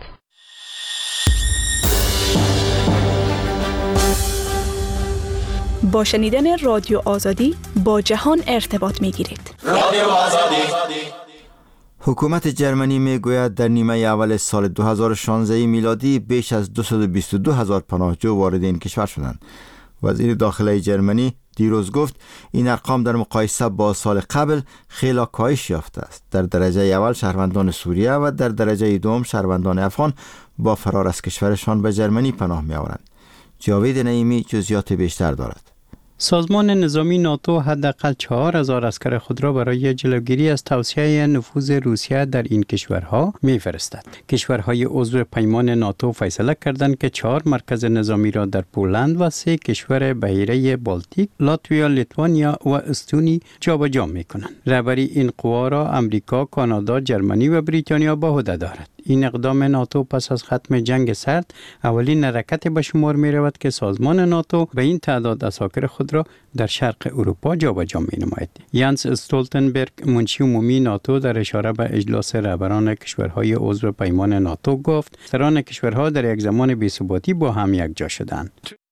با شنیدن رادیو آزادی با جهان ارتباط میگیرید. رادیو آزادی. حکومت جرمنی میگوید در نیمه اول سال 2016 میلادی بیش از 222,000 پناهجو وارد این کشور شدند. وزیر داخلی جرمنی دیروز گفت این ارقام در مقایسه با سال قبل خیلی کاهش یافته است. در درجه اول شهروندان سوریه و در درجه دوم شهروندان افغان با فرار از کشورشان به جرمنی پناه می آورند. جاوید نعیمی جزئیات بیشتر دارد. سازمان نظامی ناتو حداقل 4,000 عسکر خود را برای جلوگیری از توسعه نفوذ روسیه در این کشورها می‌فرستد. کشورهای عضو پیمان ناتو فیصله کردند که 4 مرکز نظامی را در پولند و 3 کشور بحیره بالتیک، لاتویا، لیتوانیا و استونی جابجا می‌کنند. رهبری این قوا را امریکا، کانادا، جرمنی و بریتانیا به عهده دارد. این اقدام ناتو پس از ختم جنگ سرد اولین حرکت به شمار می رود که سازمان ناتو به این تعداد عساکر خود را در شرق اروپا جابجا می نماید. یانس استولتنبرگ منشی عمومی ناتو در اشاره به اجلاس رهبران کشورهای عضو پیمان ناتو گفت سران کشورها در یک زمان بی‌ثباتی با هم یکجا شدند.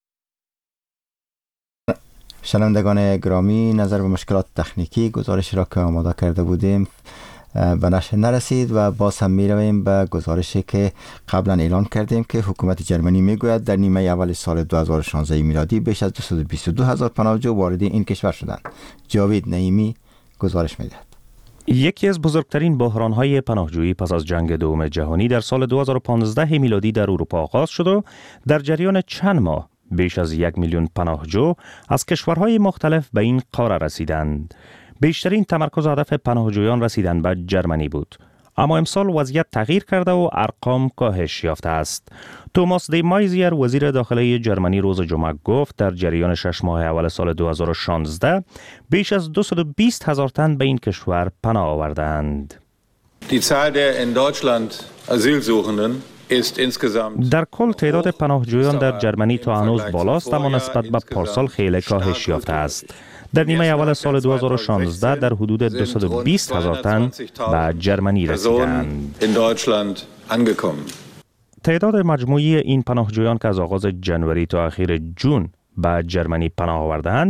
شنوندگان گرامی، نظر به مشکلات تکنیکی گزارش را که آماده کرده بودیم به نشر نرسید و باز هم می رویم به گزارشی که قبلا اعلان کردیم که حکومت جرمنی می گوید در نیمه اول سال 2016 میلادی بیش از 222,000 پناهجو وارد این کشور شدند. جاوید نعیمی گزارش می دهد. یکی از بزرگترین بحران‌های پناهجویی پس از جنگ دوم جهانی در سال 2015 میلادی در اروپا آغاز شد و در جریان چند ماه بیش از 1 میلیون پناهجو از کشورهای مختلف به این قاره رسیدند. بیشترین تمرکز هدف پناهجویان رسیدن به جرمنی بود. اما امسال وضعیت تغییر کرده و ارقام کاهش یافته است. توماس دی مایزیر وزیر داخلی جرمنی روز جمعه گفت در جریان 6 ماه اول سال 2016 بیش از 220,000 تن به این کشور پناه آوردند. Die Zahl der in Deutschland Asylsuchenden در کل تعداد پناهجویان در جرمنی تا هنوز بالاست، اما نسبت به پارسال خیلی کاهش یافته است. در نیمه اول سال 2016 در حدود 220,000 تن به جرمنی رسیدند. تعداد مجموعی این پناهجویان که از آغاز جنوری تا اخیر جون به جرمنی پناه آوردند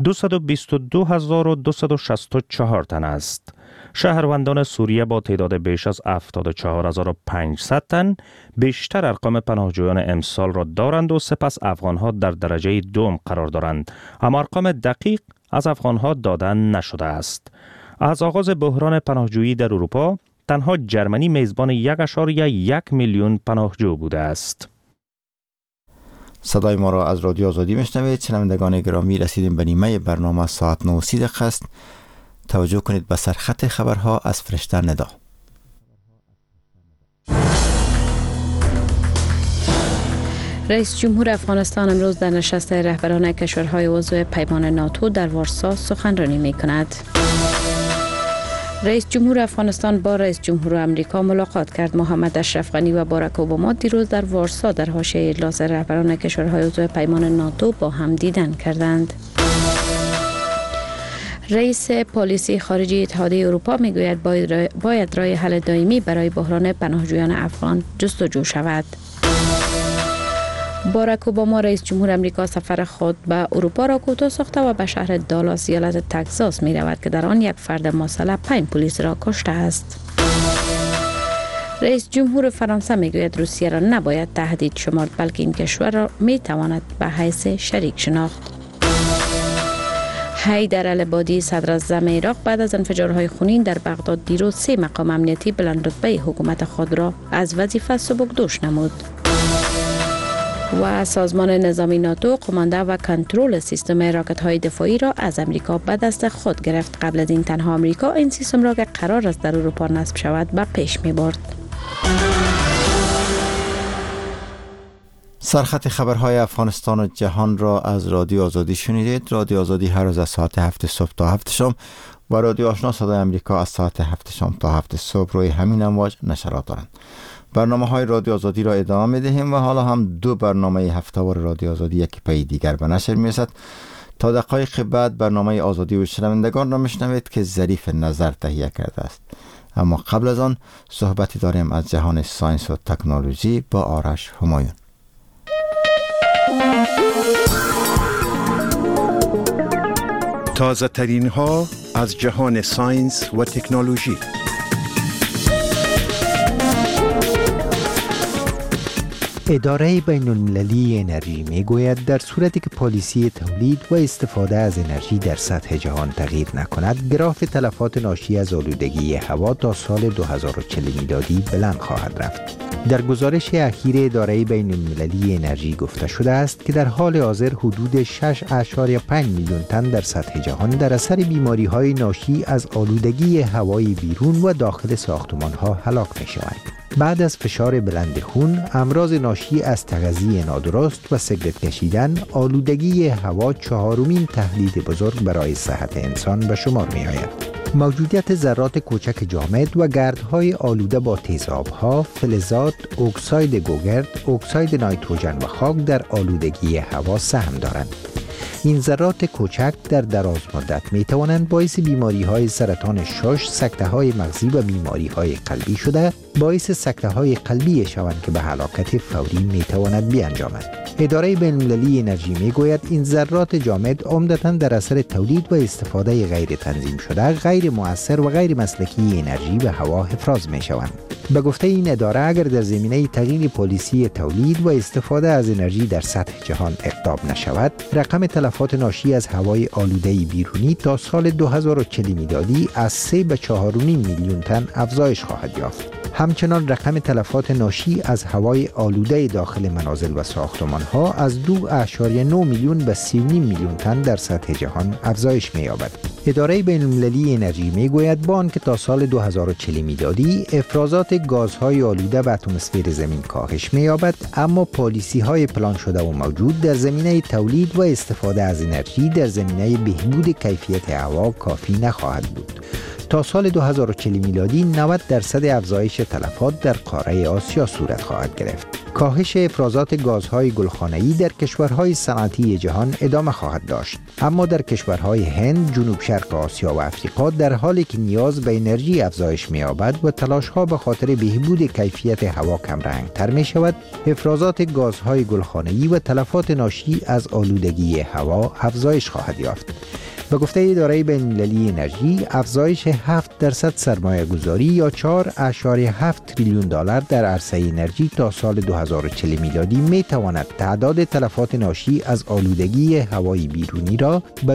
222,264 تن است. شهروندان سوریه با تعداد بیش از 74,500 تن بیشتر ارقام پناهجویان امسال را دارند و سپس افغانها در درجه دوم قرار دارند، اما ارقام دقیق از افغانها داده نشده است. از آغاز بحران پناهجویی در اروپا تنها جرمنی میزبان 1.1 میلیون پناهجو بوده است. صدای ما را از رادیو آزادی میشنوید. شنوندگان گرامی، رسیدیم به نیمه برنامه ساعت 9:30 است. توجه کنید به سرخط خبرها از فرشته ندا. رئیس جمهور افغانستان امروز در نشست رهبران کشورهای عضو پیمان ناتو در وارسا سخنرانی می کند. رئیس جمهور افغانستان با رئیس جمهور امریکا ملاقات کرد. محمد اشرف غنی و باراک اوباما دیروز در وارسا در حاشیه اجلاس رهبران کشورهای عضو پیمان ناتو با هم دیدن کردند. رئیس پالیسی خارجی اتحادیه اروپا میگوید باید راه حل دائمی برای بحران پناهجویان افغان جستجو شود. باراک اوباما رئیس جمهور امریکا سفر خود به اروپا را کوتاه ساخته و به شهر دالاس ایالت تگزاس می رود که در آن یک فرد مسلح 5 پلیس را کشته است. رئیس جمهور فرانسه می گوید روسیه را نباید تهدید شمرد، بلکه این کشور را می تواند به حیث شریک شناخت. حیدر العبادی صدراعظم عراق بعد از انفجارهای خونین در بغداد دیروز 3 مقام امنیتی بلند رتبه حکومت خود را از وظیفه سبکدوش نمود. و سازمان نظامی ناتو قمانده و کنترل سیستم راکت‌های دفاعی را از امریکا به دست خود گرفت. قبل از این تنها امریکا این سیستم را که قرار است در اروپا نصب شود به پیش می‌برد. سرخط خبرهای افغانستان و جهان را از رادیو آزادی شنیدید. رادیو آزادی هر روز از ساعت 7 صبح تا 7 شام و رادیو آشنا صدای امریکا از ساعت 7 شام تا 7 صبح روی همین امواج نشرات دارند. برنامه های رادیو آزادی را ادامه می‌دهیم و حالا هم 2 برنامه هفته‌وار رادیو آزادی یکی پی دیگر به نشر می‌رسد. تا دقایق بعد برنامه آزادی و شنوندگان را میشنوید که ظریف نظر تهیه کرده است. اما قبل از آن صحبتی داریم از جهان ساینس و تکنولوژی با آرش همایون. تازه ترین ها از جهان ساینس و تکنولوژی. اداره بین المللی انرژی می گوید در صورتی که پالیسی تولید و استفاده از انرژی در سطح جهان تغییر نکند، گراف تلفات ناشی از آلودگی هوا تا سال 2040 میلادی بلند خواهد رفت. در گزارش اخیر اداره بین المللی انرژی گفته شده است که در حال حاضر حدود 6.5 میلیون تن در سطح جهان در اثر بیماری‌های ناشی از آلودگی هوای بیرون و داخل ساختمان‌ها هلاک می‌شوند. بعد از فشار بلند خون، امراض ناشی از تغذیه نادرست و سیگارت کشیدن، آلودگی هوا 4مین تهدید بزرگ برای صحت انسان به شمار می آید. موجودیت ذرات کوچک جامد و گردهای آلوده با تیزاب‌ها، فلزات، اکساید گوگرد، اکساید نیتروژن و خاک در آلودگی هوا سهم دارند. این ذرات کوچک در دراز مدت می توانند باعث بیماری‌های سرطان شش، سکته‌های مغزی و بیماری‌های قلبی شده، باعث سکته‌های قلبی شوند که به هلاکت فوری می تواند بیانجامد. اداره بین‌المللی انرژی می گوید این ذرات جامد عمدتاً در اثر تولید و استفاده غیر تنظیم شده، غیر مؤثر و غیر مسلکی انرژی به هوا افراز می شوند. به گفته این اداره اگر در زمینه تغییر پالیسی تولید و استفاده از انرژی در سطح جهان اقدام نشود، رقم تلفات ناشی از هوای آلوده بیرونی تا سال 2040 میلادی از 3 به 4.5 میلیون تن افزایش خواهد یافت. همچنان رقم تلفات ناشی از هوای آلوده داخل منازل و ساختمان‌ها از 2.9 میلیون به 3.5 میلیون تن در سطح جهان افزایش می‌یابد. اداره بین‌المللی انرژی می‌گوید با آنکه تا سال 2040 میلادی افرازات گازهای آلوده به اتمسفر زمین کاهش می‌یابد، اما پالیسی‌های پلان شده و موجود در زمینه تولید و استفاده از انرژی در زمینه بهبود کیفیت هوا کافی نخواهد بود. تا سال 2040 میلادی 90% افزایش تلفات در قاره آسیا صورت خواهد گرفت. کاهش افرازات گازهای گلخانه‌ای در کشورهای صنعتی جهان ادامه خواهد داشت، اما در کشورهای هند، جنوب شرق آسیا و افریقا در حالی که نیاز به انرژی افزایش می‌یابد و تلاش‌ها به خاطر بهبود کیفیت هوا کمرنگ‌تر می‌شود، افرازات گازهای گلخانه‌ای و تلفات ناشی از آلودگی هوا افزایش خواهد یافت. به گفته اداره بین‌المللی انرژی، افزایش 7% سرمایه گذاری یا 4.7 تریلیون دلار در عرصه انرژی تا سال 2040 میلادی می تواند تعداد تلفات ناشی از آلودگی هوای بیرونی را به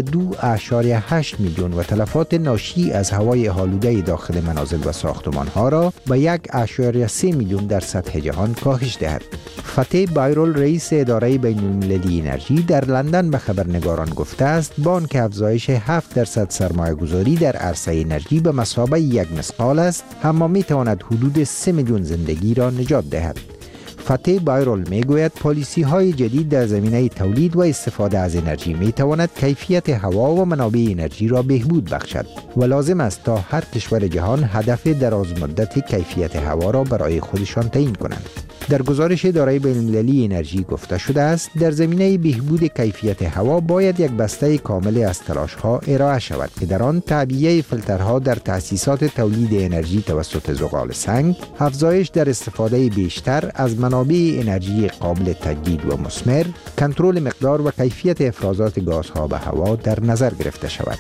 2.8 میلیون و تلفات ناشی از هوای آلوده داخل منازل و ساختمان‌ها را به 1.3 میلیون در سطح جهان کاهش دهد. فتح بایرول رئیس اداره بین‌المللی انرژی در لندن به خبرنگاران گفته است با آنکه افزایش 7% سرمایه گذاری در عرصه انرژی به مثابه یک مثقال است، اما می تواند حدود 3 میلیون زندگی را نجات دهد. فتح بایرول می گوید پالیسی های جدید در زمینه تولید و استفاده از انرژی می تواند کیفیت هوا و منابع انرژی را بهبود بخشد و لازم است تا هر کشور جهان هدف دراز مدت کیفیت هوا را برای خودشان تعیین کنند. در گزارش اداره بین‌المللی انرژی گفته شده است در زمینه بهبود کیفیت هوا باید یک بسته کامل از تلاش‌ها ارائه شود که در آن تعبیه فیلترها در تأسیسات تولید انرژی توسط زغال سنگ، افزایش در استفاده بیشتر از منابع انرژی قابل تجدید و مثمر، کنترل مقدار و کیفیت افرازات گازها به هوا در نظر گرفته شود.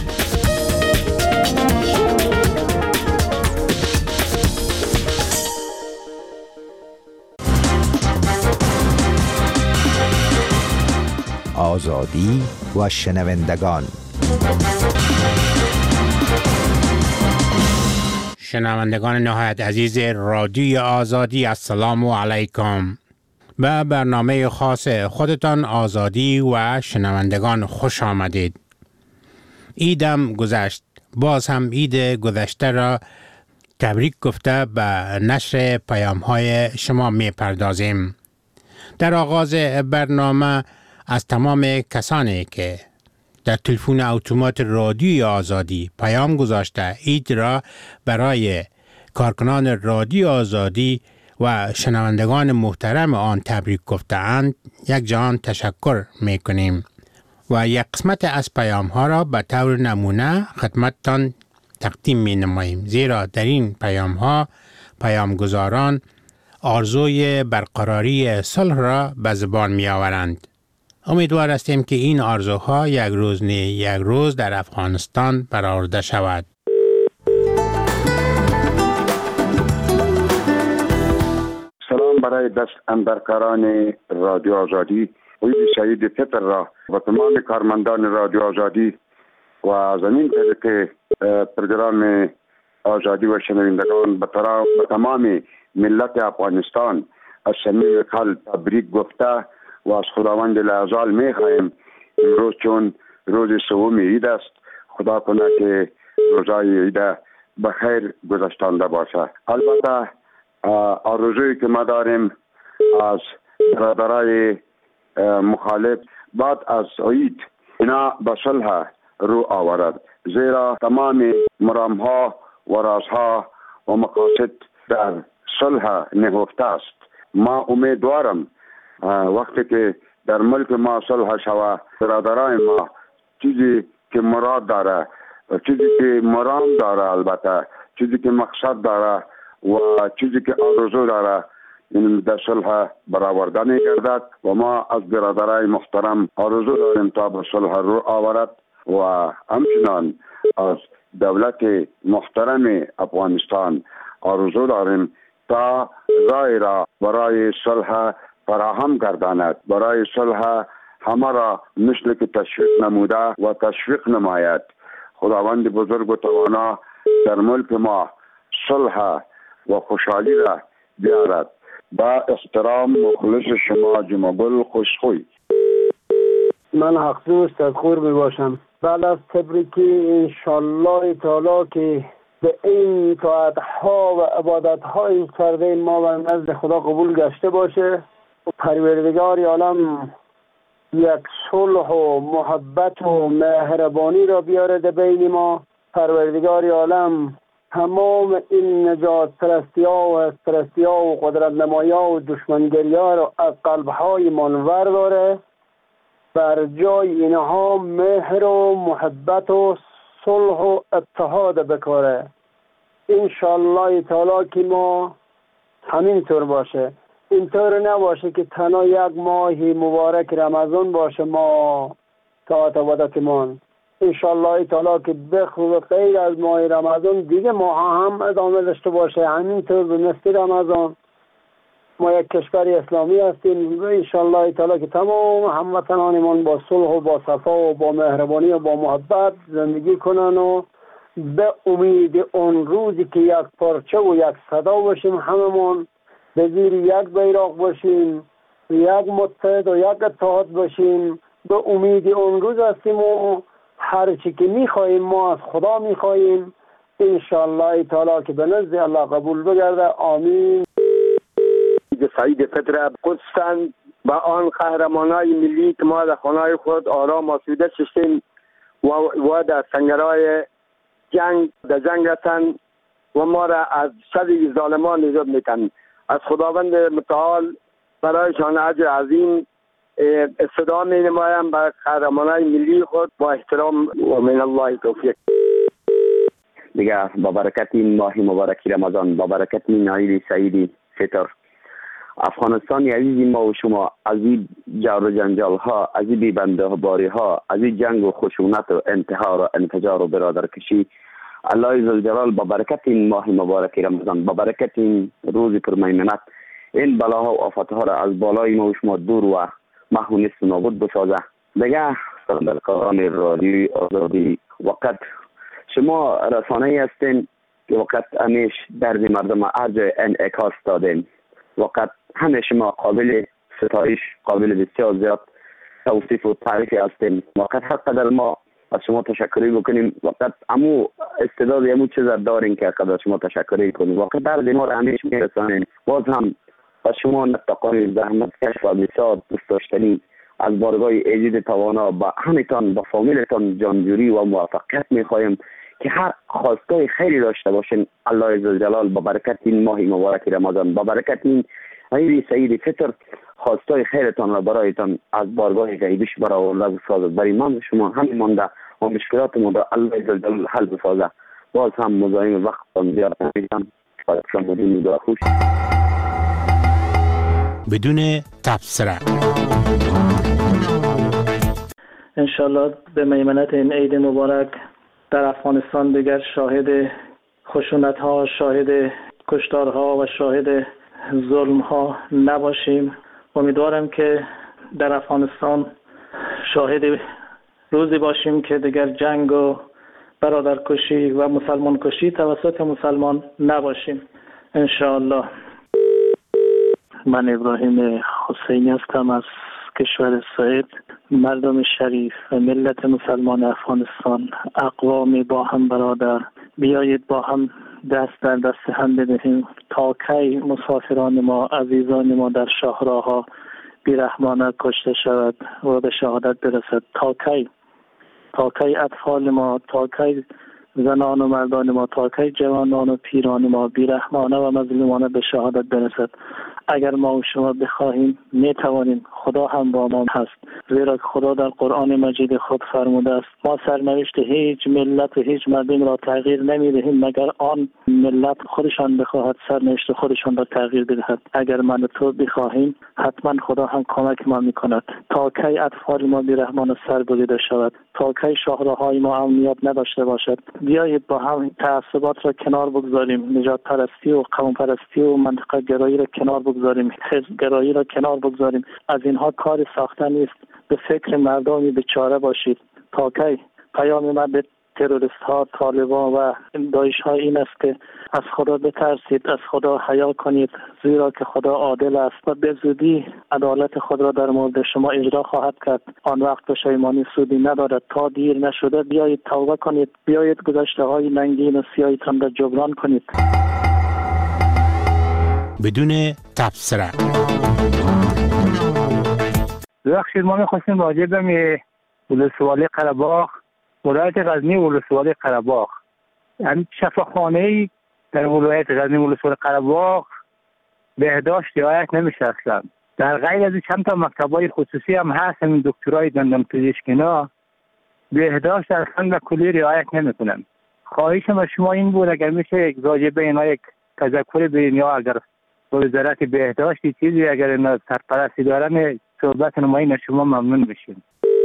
آزادی و شنوندگان. شنوندگان نهایت عزیز رادیوی آزادی، السلام علیکم. به برنامه خاص خودتان آزادی و شنوندگان خوش آمدید. عیدم گذشت، باز هم عید گذشته را تبریک گفته به نشر پیام‌های شما می پردازیم. در آغاز برنامه از تمام کسانی که در تلفن اتومات رادیوی آزادی پیام گذاشته عید را برای کارکنان رادیو آزادی و شنوندگان محترم آن تبریک گفته‌اند یک جهان تشکر می‌کنیم و یک قسمت از پیام ها را به طور نمونه خدمتتان تقدیم می‌نماییم، زیرا در این پیام ها پیامگزاران آرزوی برقراری صلح را به زبان می‌آورند. امیدوار هستیم که این آرزوها یک روز نه یک روز در افغانستان برآورده شود. سلام برای دست اندرکاران رادیو آزادی. عید سعید فطر را و تمام کارمندان رادیو آزادی و زمین طریق پروگرام آزادی و شنوندگان به تمام ملت افغانستان از صمیم قلب تبریک گفته و از خداوند لعزال می‌خواهیم امروز چون روز سوم عید است، خدا کنه که روزای عید به خیر گذشتانده باشه. البته آرزویی که ما داریم از برادرای مخالف بعد از عید اینا به صلح رو آورد، زیرا تمام مرام‌ها و رازها و مقاصد در صلح نهفته است. ما امیدوارم وقتی که در ملک ما صلح شوه، برادرای ما چیزی که مراد داره، چیزی که مرام داره، البته چیزی که مقصد داره و چیزی که آرزو داره، این در صلح برآورده می‌گردد و ما از برادرای محترم آرزو داریم تا به صلح رو آورد و همچنان از دولت محترم افغانستان آرزو داریم تا رای را برای صلح فراهم گرداند، برای صلح همه را مثل که تشویق نموده و تشویق نماید. خداوند بزرگ و توانا در ملک ما صلح و خوشحالی را بیارد. با احترام مخلص شما جمعگل خوشخوی. من حقدوست از خور می باشم. بعد از تبریکی انشالله تعالی که به این طاعتها و عبادتهای کرده ما و نزد خدا قبول گشته باشه و پروردگار عالم یک صلح و محبت و مهربانی را بیاره در بین ما. پروردگار عالم تمام این نجات پرستی‌ها و استرسی‌ها و قدرت نمایی‌ها و دشمنگری‌ها را از قلب‌های منور داره. بر جای اینها مهر و محبت و صلح و اتحاد بکاره. انشالله تعالی که ما همینطور باشه. اینطور نباشه که تنها یک ماه مبارک رمضان باشه ما طاعت عبادتمان. انشالله تعالی که بخوب غیر از ماه رمضان دیگه ماه هم ادامه داشته باشه. همینطور به مثل رمضان ما یک کشور اسلامی هستیم و انشالله تعالی که تمام هموطنانمان با صلح و با صفا و با مهربانی و با محبت زندگی کنن و به امید اون روزی که یک پارچه و یک صدا باشیم، هممون به زیر یک بیرق باشیم، یک متحد و یک اتحاد باشیم. به امید اون روز هستیم و هر چی که میخواییم ما از خدا میخواییم. انشالله تعالی که به نزد الله قبول بگرده. آمین. سعید فطر قدسن با آن قهرمانای ملی که ما در خانه خود آرام آسوده شدیم و در سنگرهای جنگ در جنگ هستن و ما را از شر ظالمان نجات میدن. از خداوند متعال برایشان اجر عظیم صدا می نمایم بر قهرمانای ملی خود با احترام و من الله توفیق. دیگه با برکت این ماه مبارک رمضان، با برکت این عید سعید فطر، افغانستان عزیز ما و شما از این جور و جنجال ها، از این بیبنده باری ها، از این جنگ و خشونت و انتحار و انفجار و برادرکشی، الله ذوالجلال با برکت این ماه مبارک رمضان، با برکت این روز پرمیمنت، این بلاها و آفتها را از بالای ما و شما دور و محو نیست و نابود بسازه. دیگه در کاران رادیوی آزادی وقت شما رسانه هستین که وقت همیش درد مردم هر جای انعکاس دادین. وقت همه شما قابل ستایش، قابل بسیار زیاد توصیف و تعریفی هستین. وقت هر قدر ما از شما تشکری بکنیم، وقت امو استعداد امو چیز دارین که قدر شما تشکری کنیم. وقت درد ما را همیش میرسانین. باز هم از شما نتقای زحمت کش و بسیار دوست داشتنی از بارگاه ایجاد توانا با همتان با فامیلتان جانجوری و موفقیت میخوایم که هر خواستای خیری داشته باشین. الله عزوجلال با برکت این ماه مبارک رمضان، با برکت این عید سعید فطر خواستای خیرتان را برایتان از بارگاه غیبیش برآورده بسازد. برای من شما همین مانده و مشکلاتمون را الله عزوجلال حل بسازد. باز هم مزاحم وقتتان زیاد نمیشم. فرمودین دعا خوش بدون تبصره. انشالله به میمنت این عید مبارک در افغانستان دیگر شاهد خشونت ها، شاهد کشتارها و شاهد ظلم ها نباشیم. امیدوارم که در افغانستان شاهد روزی باشیم که دیگر جنگ و برادرکشی و مسلمان کشی توسط مسلمان نباشیم انشالله. من ابراهیم حسینی هستم از کشور سوئد. مردم شریف و ملت مسلمان افغانستان، اقوام با هم برادر، بیایید با هم دست در دست هم بدهیم تا کی مسافران ما، عزیزان ما در شاهراها بیرحمانه کشته شود و به شهادت برسد. تا کی اطفال ما، تا کی زنان و مردان ما، تا کی جوانان و پیران ما بیرحمانه و مظلومانه به شهادت برسد. اگر ما و شما بخواهیم میتوانیم. خدا هم با ما هست، زیرا که خدا در قرآن مجید خود فرموده است ما سرنوشت هیچ ملت و هیچ مردم را تغییر نمیدهیم مگر آن ملت خودشان بخواهد سرنوشت خودشان را تغییر بدهد. اگر من تو بخواهیم حتما خدا هم کمک ما میکند. تا کی اطفال ما بیرحمانه سر بریده شود، تا کی شاهراهای ما امنیت نداشته باشد. بیایید با هم تعصبات را کنار بگذاریم، نجات پرستی و قوم پرستی و منطقه گرایی را کنار بگذاریم، حزب گرایی را کنار بگذاریم. از اینها کار ساخته نیست. به فکر مردمی بیچاره باشید. تا کی پیام ما به تروریست ها، طالبان و داعش ها این است که از خدا بترسید، از خدا حیا کنید، زیرا که خدا عادل است و به زودی عدالت خود را در مورد شما اجرا خواهد کرد. آن وقت پشیمانی سودی ندارد. تا دیر نشده بیایید توبه کنید، بیایید گذشته های ننگین و سیاهیتان را جبران کنید. بدون تبصره. بخشید ما میخواستیم راجع به ولسوالی قره‌باغ، ولایت غزنی ولسوالی قره‌باغ، یعنی شفاخانه‌ای در ولایت غزنی ولسوالی قره‌باغ بهداشت رعایت نمیشه اصلا. در غیر از چند تا مکتب‌های خصوصی هم هست، همین دکترای دندان پزشکینا بهداشت اصلا به کلی رعایت نمیکنن. خواهشم از شما این بود اگر میشه راجع به اینا یک تذکر بدین، یا اگر وزارت بهداشت چیزی اگر اینا سرپرستی دارن صحبت نمایین شما ممنون بشیم.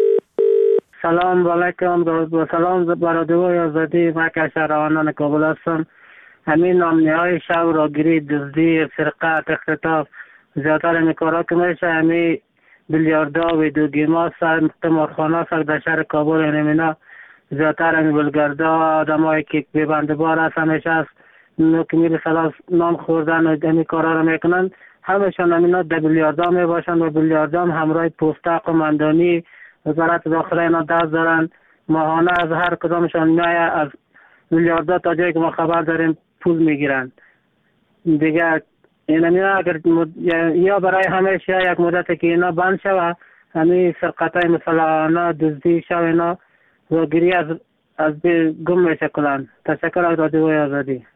سلام علیکم و سلام برادرای آزادی. من کشاروانان کابل هستم. همین نامه‌های شب راگیری، دزدی، سرقت، اختطاف زیادتر این کارا که میشه، همین بیلیاردا، ویدیوگیما، قمارخانه در شهر کابل، اینا زیادتر همین بلگردا، آدمایی که ببندبار هست همیشه هست نکمیل سلاس نام خوردن و همین کارا رو میکنن. همشان همینا در بیلیاردا میباشن و بیلیاردا هم همراه پوسته قماندانی وزارت داخله اینا دست دارن. ماهانه از هر کدامشان میایه از میلیاردها تا جایی که ما خبر داریم پول میگیرن دیگه. اینا اگر یا برای همیشه یک مدت که اینا بند شود، همین سرقتای مسلحانه، دزدی شو اینا روگیری از گم میشه کلن. تشکر از رادیوی آزادی.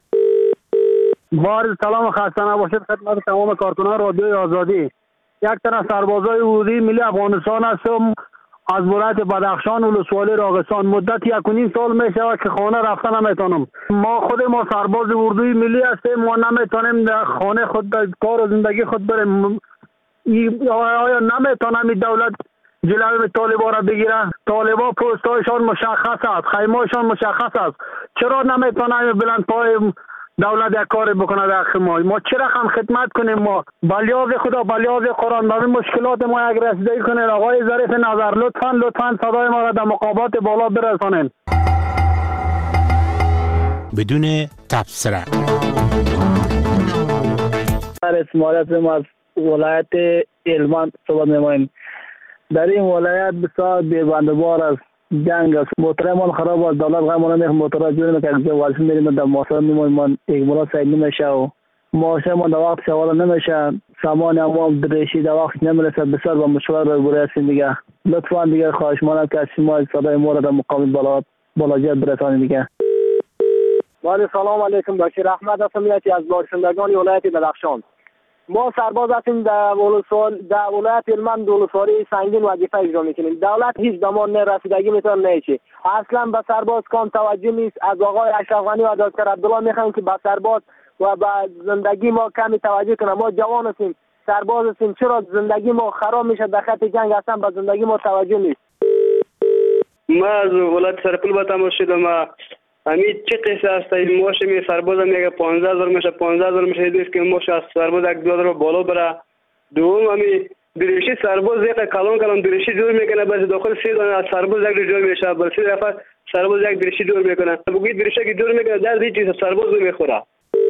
بار سلام و خسته نباشید خدمت تمام کارکنان رادیوی آزادی. یک تن سربازای حقوقی ملی افغانستان هستم از ولایت بدخشان ولسوالی راغستان. مدت 1.5 سال میشه که خانه رفتن نمیتونم. ما سرباز اردوی ملی هستیم، ما نمیتونیم در خانه خود در کار و زندگی خود بریم. آیا نمیتونم این دولت جلوی طالبا را بگیره؟ طالبا پستایشان مشخص است، خیمه‌شان مشخص است. چرا نمیتونم بلند پای دولت یک کار بکنه در حق ما چه رقم خدمت کنیم؟ ما بلیاز خدا، بلیاز قرآن، به مشکلات ما یک رسیدگی کنین. آقای ظریف نظر لطفاً صدای ما را در مقامات بالا برسانین. بدون تبصره. اسماعیل ما از ولایت علمان صحبت می‌کنیم. در این ولایت بسیار بی‌بندبار است، جنگ است، موترمان خراب است، دولت غمونه میخ موترها جوری میکنه که والسی میریم در ماسا میمونیم، یک مولا سید نمیشه و ماسا ما در وقت شوالا نمیشه، سامان امام دریشی در وقت نمیرسه. بسیار با مشکلات روبرو هستیم دیگه. لطفا دیگه خواهش مانم که از شما صدای ما را در مقام بالاجت برسانید دیگه. سلام علیکم. بشیر احمد هستم، یکی از باشندگان ولایت بدخشان. ما سرباز هستیم در ولایت علمان ولسوالی سنگین وظیفه اجرا میکنیم. دولت هیچ زمان نه رسیدگی میتونه نشه، اصلا به سرباز کام توجه نیست. از آقای اشرف غنی و دکتر عبدالله میخوایم که به سرباز و به زندگی ما کمی توجه کنه. ما جوان هستیم، سرباز هستیم، چرا زندگی ما خراب میشه در خط جنگ؟ اصلا به زندگی ما توجه نیست. ما از ولایت سرپل به تماشیدم. همین چه قصه است؟ این ماشه می سرباز میگه 15000 میشه، 15000 میشه دیست که ماشه از سرباز 2000 بالا بره. دوم همین دریشی سرباز یک کلان دریشی جور میکنه، بس داخل 3 دانه از سرباز یک جور میشه، بس 3 دفعه سرباز یک دریشی جور میکنه. بگید دریشی که جور میکنه در هیچ چیز سرباز میخوره.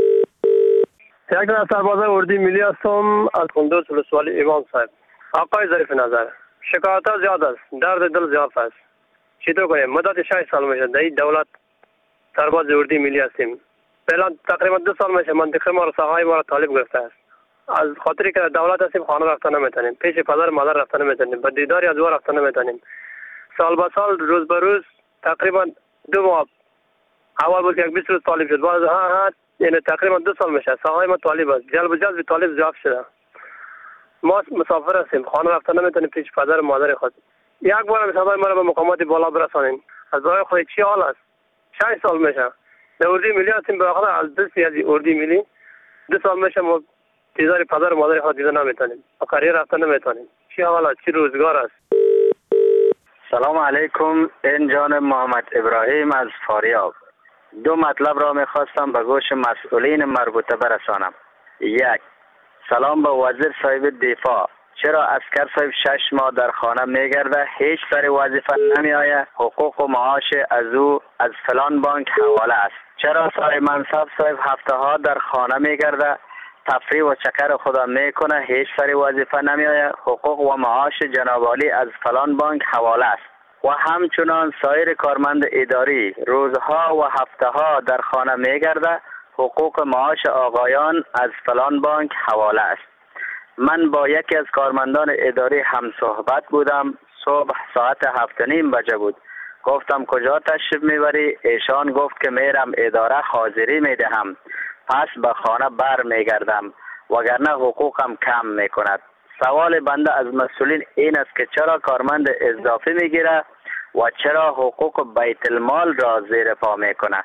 یک از سربازای اردوی ملی هستم از کندوز ولسوالی ایوان صاحب. آقای ظریف نظر، شکایت ها زیاد است، درد دل زیاد است. چطور کنیم؟ مدت 6 سال میشه در این دولت سرباز اردوی ملی هستیم. فعلا تقریبا 2 سال میشه منطقه ما را، ساحه ما را طالب گرفته است. از خاطری که دولت هستیم خانه رفتن نمیتونیم، پیش پدر مادر رفتن نمیتونیم، به دیداری از او رفتن نمیتونیم. سال به سال روز به روز تقریبا 2 ماه اول بود یک 20 روز طالب شد، بعد یعنی تقریبا 2 سال میشه ساحه ما طالب است. جلب طالب زیاد شده. ما مسافر هستیم، خانه رفتن نمیتونیم پیش پدر مادر خود. یک بار صدای ما را به مقامات بالا برسانیم. از برای خود چی حال است؟ 6 سال میشه در اردوی ملی هستیم، به آخر از دستی از اردوی ملی 2 سال میشه ما دیدار پدر و مادر خود دیده نمیتونیم، کاریر رفتن نمیتونیم. چی حال است؟ چی روزگار است؟ سلام علیکم. این جانب محمد ابراهیم از فاریاب. 2 مطلب را میخواستم به گوش مسئولین مربوطه برسانم. 1. سلام به وزیر صاحب دفاع چرا اسکر صاحب 6 ماه در خانه میگرده، هیچ سر وظیفه نمی آید، حقوق و معاش از او از فلان بانک حواله است. چرا صاحب منصب صاحب هفته ها در خانه میگرده، تفریح و چکر خدا میکنه، هیچ سر وظیفه نمی آید، حقوق و معاش جناب عالی از فلان بانک حواله است. و همچنان سایر کارمند اداری روزها و هفته ها در خانه میگرده، حقوق معاش آقایان از فلان بانک حواله است. من با یکی از کارمندان اداری هم صحبت بودم. صبح ساعت 7:30 بجه بود. گفتم کجا تشریف میبری؟ ایشان گفت که میرم اداره حاضری میدهم، پس به خانه بر میگردم وگرنه حقوقم کم میکند. سوال بنده از مسئولین این است که چرا کارمند اضافی میگیره و چرا حقوق بیت المال را زیر پا میکنه.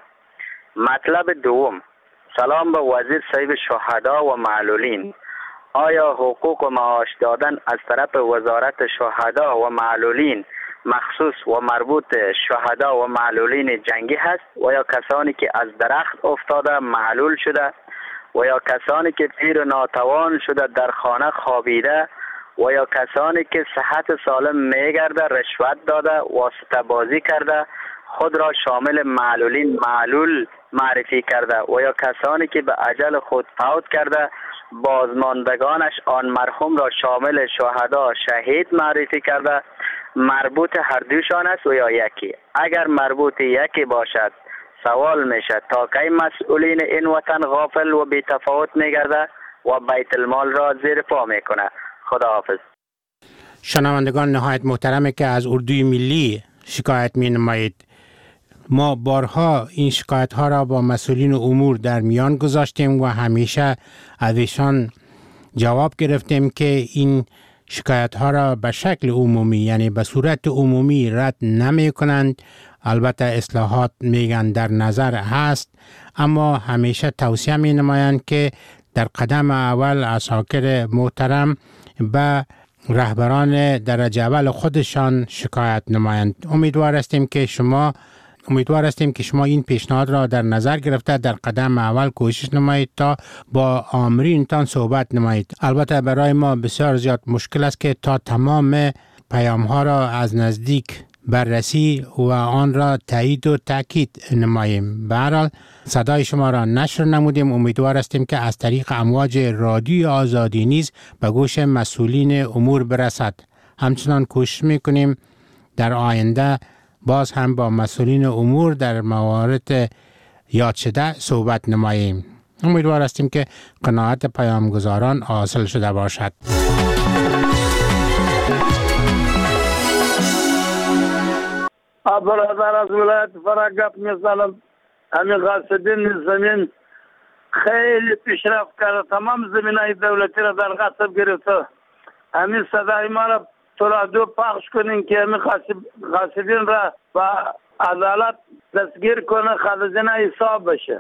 مطلب دوم، سلام به وزیر صاحب شهدا و معلولین. آیا حقوق و معاش دادن از طرف وزارت شهدا و معلولین مخصوص و مربوط شهدا و معلولین جنگی هست و یا کسانی که از درخت افتاده معلول شده و یا کسانی که پیر و ناتوان شده در خانه خوابیده و یا کسانی که صحت سالم میگرده رشوت داده واسطه بازی کرده خود را شامل معلولین معلول معرفی کرده و یا کسانی که به اجل خود فوت کرده بازماندگانش آن مرحوم را شامل شهدا شهید معرفی کرده، مربوط هر دوشان است و یا یکی؟ اگر مربوط یکی باشد سوال میشه تا کی مسئولین این وطن غافل و بی تفاوت میگرده و بیت المال را زیر پا میکنه؟ خداحافظ. شنوندگان نهایت محترمه که از اردوی ملی شکایت می نمایید. ما بارها این شکایت ها را با مسئولین امور در میان گذاشتیم و همیشه از ایشان جواب گرفتیم که این شکایت ها را به شکل عمومی یعنی به صورت عمومی رد نمی کنند. البته اصلاحات میگن در نظر هست، اما همیشه توصیه می نمایند که در قدم اول اساکر محترم به رهبران درجه اول خودشان شکایت نمایند. امیدوار هستیم که شما این پیشنهاد را در نظر گرفته در قدم اول کوشش نمایید تا با آمرینتان صحبت نمایید. البته برای ما بسیار زیاد مشکل است که تا تمام پیام ها را از نزدیک بررسی و آن را تایید و تاکید نماییم. به هر حال صدای شما را نشر نمودیم. امیدوار هستیم که از طریق امواج رادیوی آزادی نیز به گوش مسئولین امور برسد. همچنان کوشش میکنیم در آینده باز هم با مسئولین امور در موارد یاد شده صحبت نماییم. امیدوار هستیم که قناعت پیامگذاران حاصل شده باشد. برادر از ولایت فرگپ میزنم. همین غاصبین زمین خیلی پیشرفت کرده، تمام زمینای دولتی را در غصب گرفته. همین صدای ما را تو رادیو پخش کنین که همین غاصبین را با عدالت دستگیر کنه، خالصانه حساب بشه.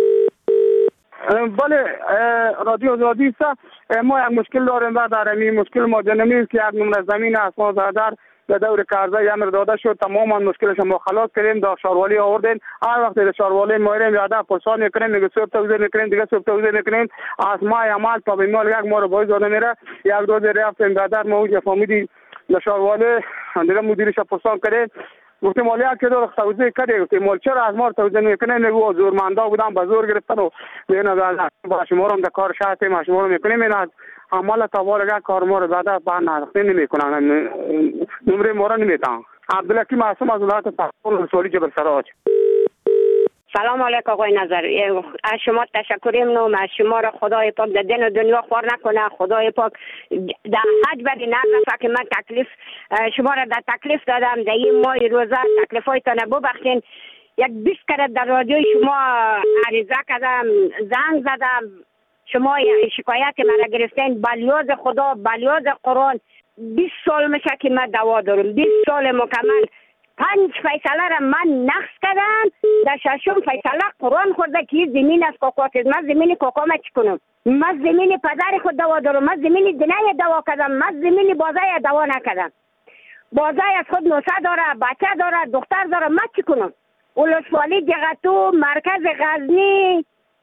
بله رادیو آزادی است. ما یک مشکل داریم و در این مشکل ما جنمی است که یک نمره زمین اساس در دور قرضه امر داده شد. تماما مشکلش ما خلاص کردیم، در شاروالی آوردیم. هر وقت در شاروالی میریم یاده پرسان میکنیم، میگه صبح توزیع میکنیم، دیگه صبح توزیع میکنیم. از ماه عمل تا به مال یک ما رو باید داده میره. یک روز رفتیم بعد ما اونجا فهمیدیم در شاروالی دیگه مدیرش پرسان کرده، گفتیم مالیات که داره توزیع کرده، گفتیم مال چرا از ما رو توزیع میکنه؟ میگه زورمندا بودن به زور گرفتن و میگن با شما رو در کار شهر ما شما رو میکنیم. این از عمل توالگه کار ما رو بعد با نرخته نمیکنن، نمره ما رو نمیتن. عبدالحکیم معصوم از ولایت پختون سوالی جبل سراج. سلام علیکم آقای نظری. از شما تشکریم نوم از شما را خدای پاک در دین و دنیا خوار نکنه. خدای پاک در حج بدی نرفته که من تکلیف شما را در تکلیف دادم در این ماه روزه تکلیف هایتان ببخشین. یک 20 کره در رادیوی شما عریضه کردم، زنگ زدم، شما شکایت مرا گرفتین. بلیاز خدا بلیاز قرآن 20 سال میشه که من دوا دارم، 20 سال مکمل. 5 فیصله را من نقص کردم، در 6م فیصله قرآن خورده که زمین از کاکات. من زمین کاکا ما چی کنم؟ من زمین پدر خود دوا دارم، من زمین دنیا دوا کردم، من زمین بازای دوا نکردم. بازای از خود نوسه داره، بچه داره، دختر داره، من چی کنم؟ ولسوالی جغتو، مرکز غزنی،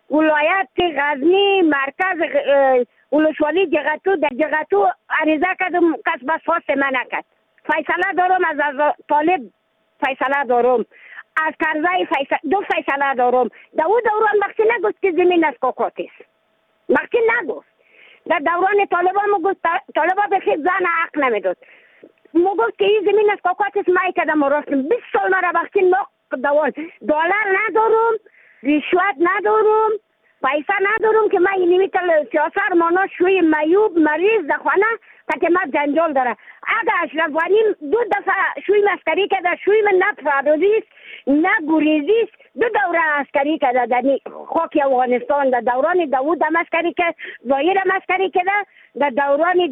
ولایت غزنی مرکز ولسوالی جغتو در جغتو عریضه کردم، کس بس خواست من نکرد. فیصله دارم از طالب، فیصله دارم از کرزی، دو فیصله دارم. در او دوران وقتی نگفت که زمین از کوکات است، وقتی نگفت. در دوران طالبا مگفت، طالبا بخیر زن حق نمیداد، مگفت که این زمین از کوکات است. مایی کدم راستم 20 سال مرا وقتی دوان دلار ندارم، رشوت ندارم، پیسه ندارم که من اینمی تل سیاسر مانا شوی میوب مریض در خانه که من جنجال داره. اگر اشرف غنی 2 دفعه شوی مسکری کرده، شوی من نه فرادیست نه گریزیست، 2 دوره عسکری کرده در خاک افغانستان. در دوران داوود مسکری کرده، ظاهر مسکری کرده، در دوران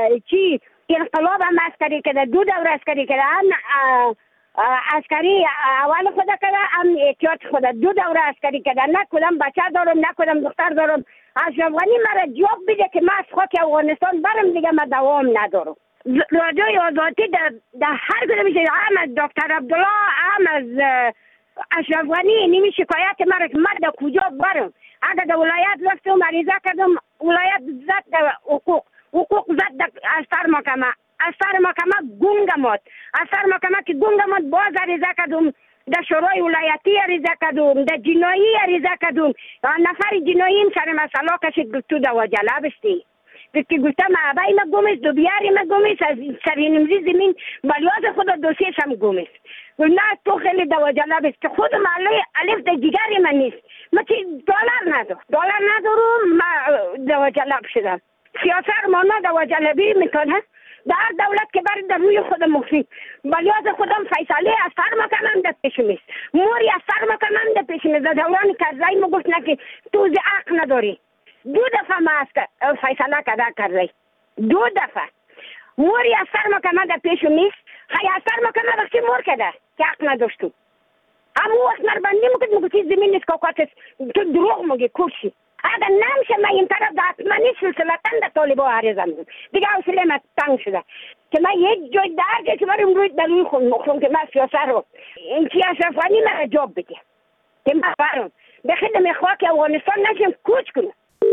انقلاب مسکری کرده، 2 دوره عسکری کرده. عسکری اول خود کرده، هم احتیاط خود 2 دوره عسکری کرده. نه کدام بچه دارم، نه کدام دختر دارم. اشرف غنی مرا جواب بده که من از خاک افغانستان برم دیگه، من دوام ندارم. رادیوی آزادی در هر کدام میشه، هم از دکتر عبدالله، هم از اشرف غنی نمی شکایت مرا که من در کجا برم. اگر در ولایت رفتم عریضه کردم، ولایت زد در حقوق زد از سر محکمه، از سر محکمه گنگمات، از سر محکمه که گنگمات باز عریضه کردم، در شورای ولایتی عریضه کردم، در جنایی عریضه کردم. نفر جنایی سر مسئله کشید تو دو جلب استی که گفتم عبای ما گومیست، دو بیاری ما گومیست، از سرینمزی زمین بلیاز خود دوسیش هم گومیست. نه تو خیلی دو جلب است که خود محله الف در جگری من نیست. من که دلار ندارم، من دو جلب شدم. سیاسر مانا دو جلبی میتونه در دولت که برای در روی خود مخفی بلیاز خودم فیصله از سر مکنم در پیشمیست، موری از سر مکنم در پیشمیست. در دوران کرزی مگفت نه که تو حق نداری. 2 دفعه ما فیصله کرده 2 دفعه موری از سر مکنم در پیشمیست. خیلی از سر مکنم وقتی مور کرده که حق نداشتو، همون وقت مربندی مگفت زمین نیست کوکات است، تو دروغ مگی کشی. اگر نمیشه من این طرف در حتمانی سلسلتن در طالبا عریضه میدم دیگه. حوصله من تنگ شده که من یک جای در جای که برم روی در روی خون که من سیاسر رو این که اشرف غنی من جواب بده که من برم به خدمت خاک افغانستان نشم کوچ کنم.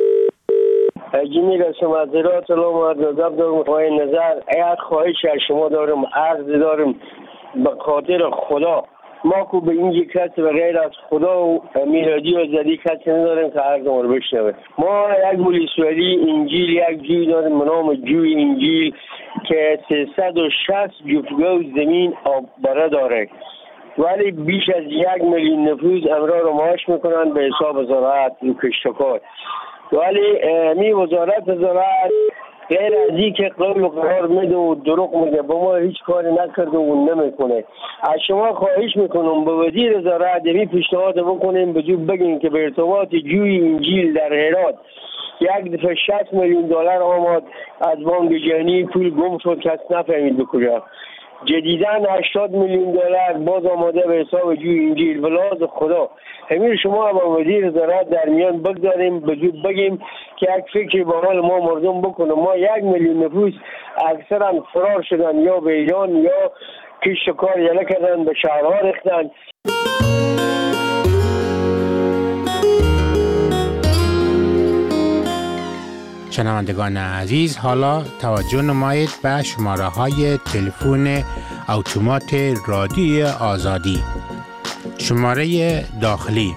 جمیل هستم از ایران. سلام عرض دارم پای نظر ایت خواهش از شما دارم، عرض دارم به خاطر خدا ما کو به اینجا کسی و غیر از خدا و میلادی و زدی کسی نداریم که عرض ما رو بشنوه. ما یک ولسوالی انجیل یک جوی داریم به نام جوی انجیل که 360 جفتگاه زمین آببره داره، ولی بیش از 1 میلیون نفوس امرا رو معاش میکنن به حساب زراعت و کشتکار. ولی می وزارت زراعت غیر از این که قول و قرار میده و دروغ میگه، با ما هیچ کاری نکرده و نمیکنه. از شما خواهش میکنم به وزیر زراعت می پیشنهاد بکنیم بجو بگین که به ارتباط جوی انجیل در هرات 1 دفعه 60 میلیون دلار آمد از بانک جهانی، پول گم شد کس نفهمید به کجا. جدیداً 80 میلیون دلار باز آماده به حساب جوی انجیل. بلاز خدا همین شما با وزیر زراعت در میان بگذاریم بگیم که یک فکر با حال ما مردم بکنه. ما 1 میلیون نفوس اکثرا فرار شدن یا به ایران یا کشت کار یله کردن به شهرها رختن. شنوندگان عزیز، حالا توجه نمایید به شماره های تلفن اتومات رادیوی آزادی. شماره داخلی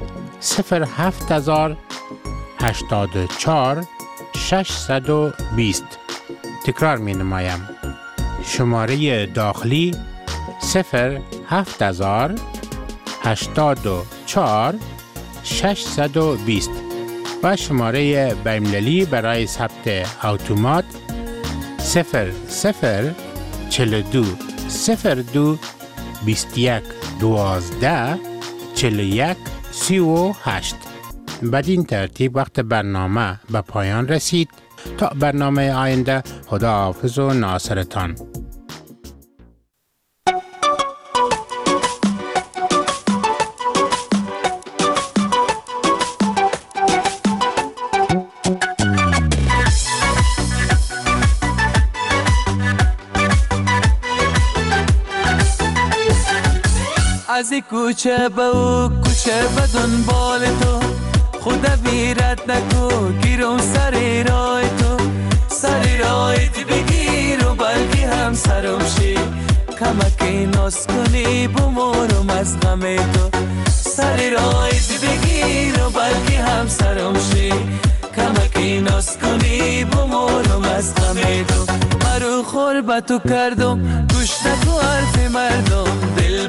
07084 620. تکرار می نمایم. شماره داخلی 07084 620 و شماره بین‌المللی برای ثبت اتومات 0042 02 21 12 41 38. بدین ترتیب وقت برنامه به پایان رسید. تا برنامه آینده، خداحافظ و ناصرتان. از کوچه به او کوچه به دنبال تو، خدا بیرت نکو گیرم سر رای تو، سر رایت بگیر و بلکه هم سرم شی، کمکی ناز کنی بمورم از غم تو، سر رایت بگیر و بلکه هم سرم شی، کمکی ناز کنی بمورم از غم تو. مرو خور با تو کردم گوش نکو حرف مردم، دل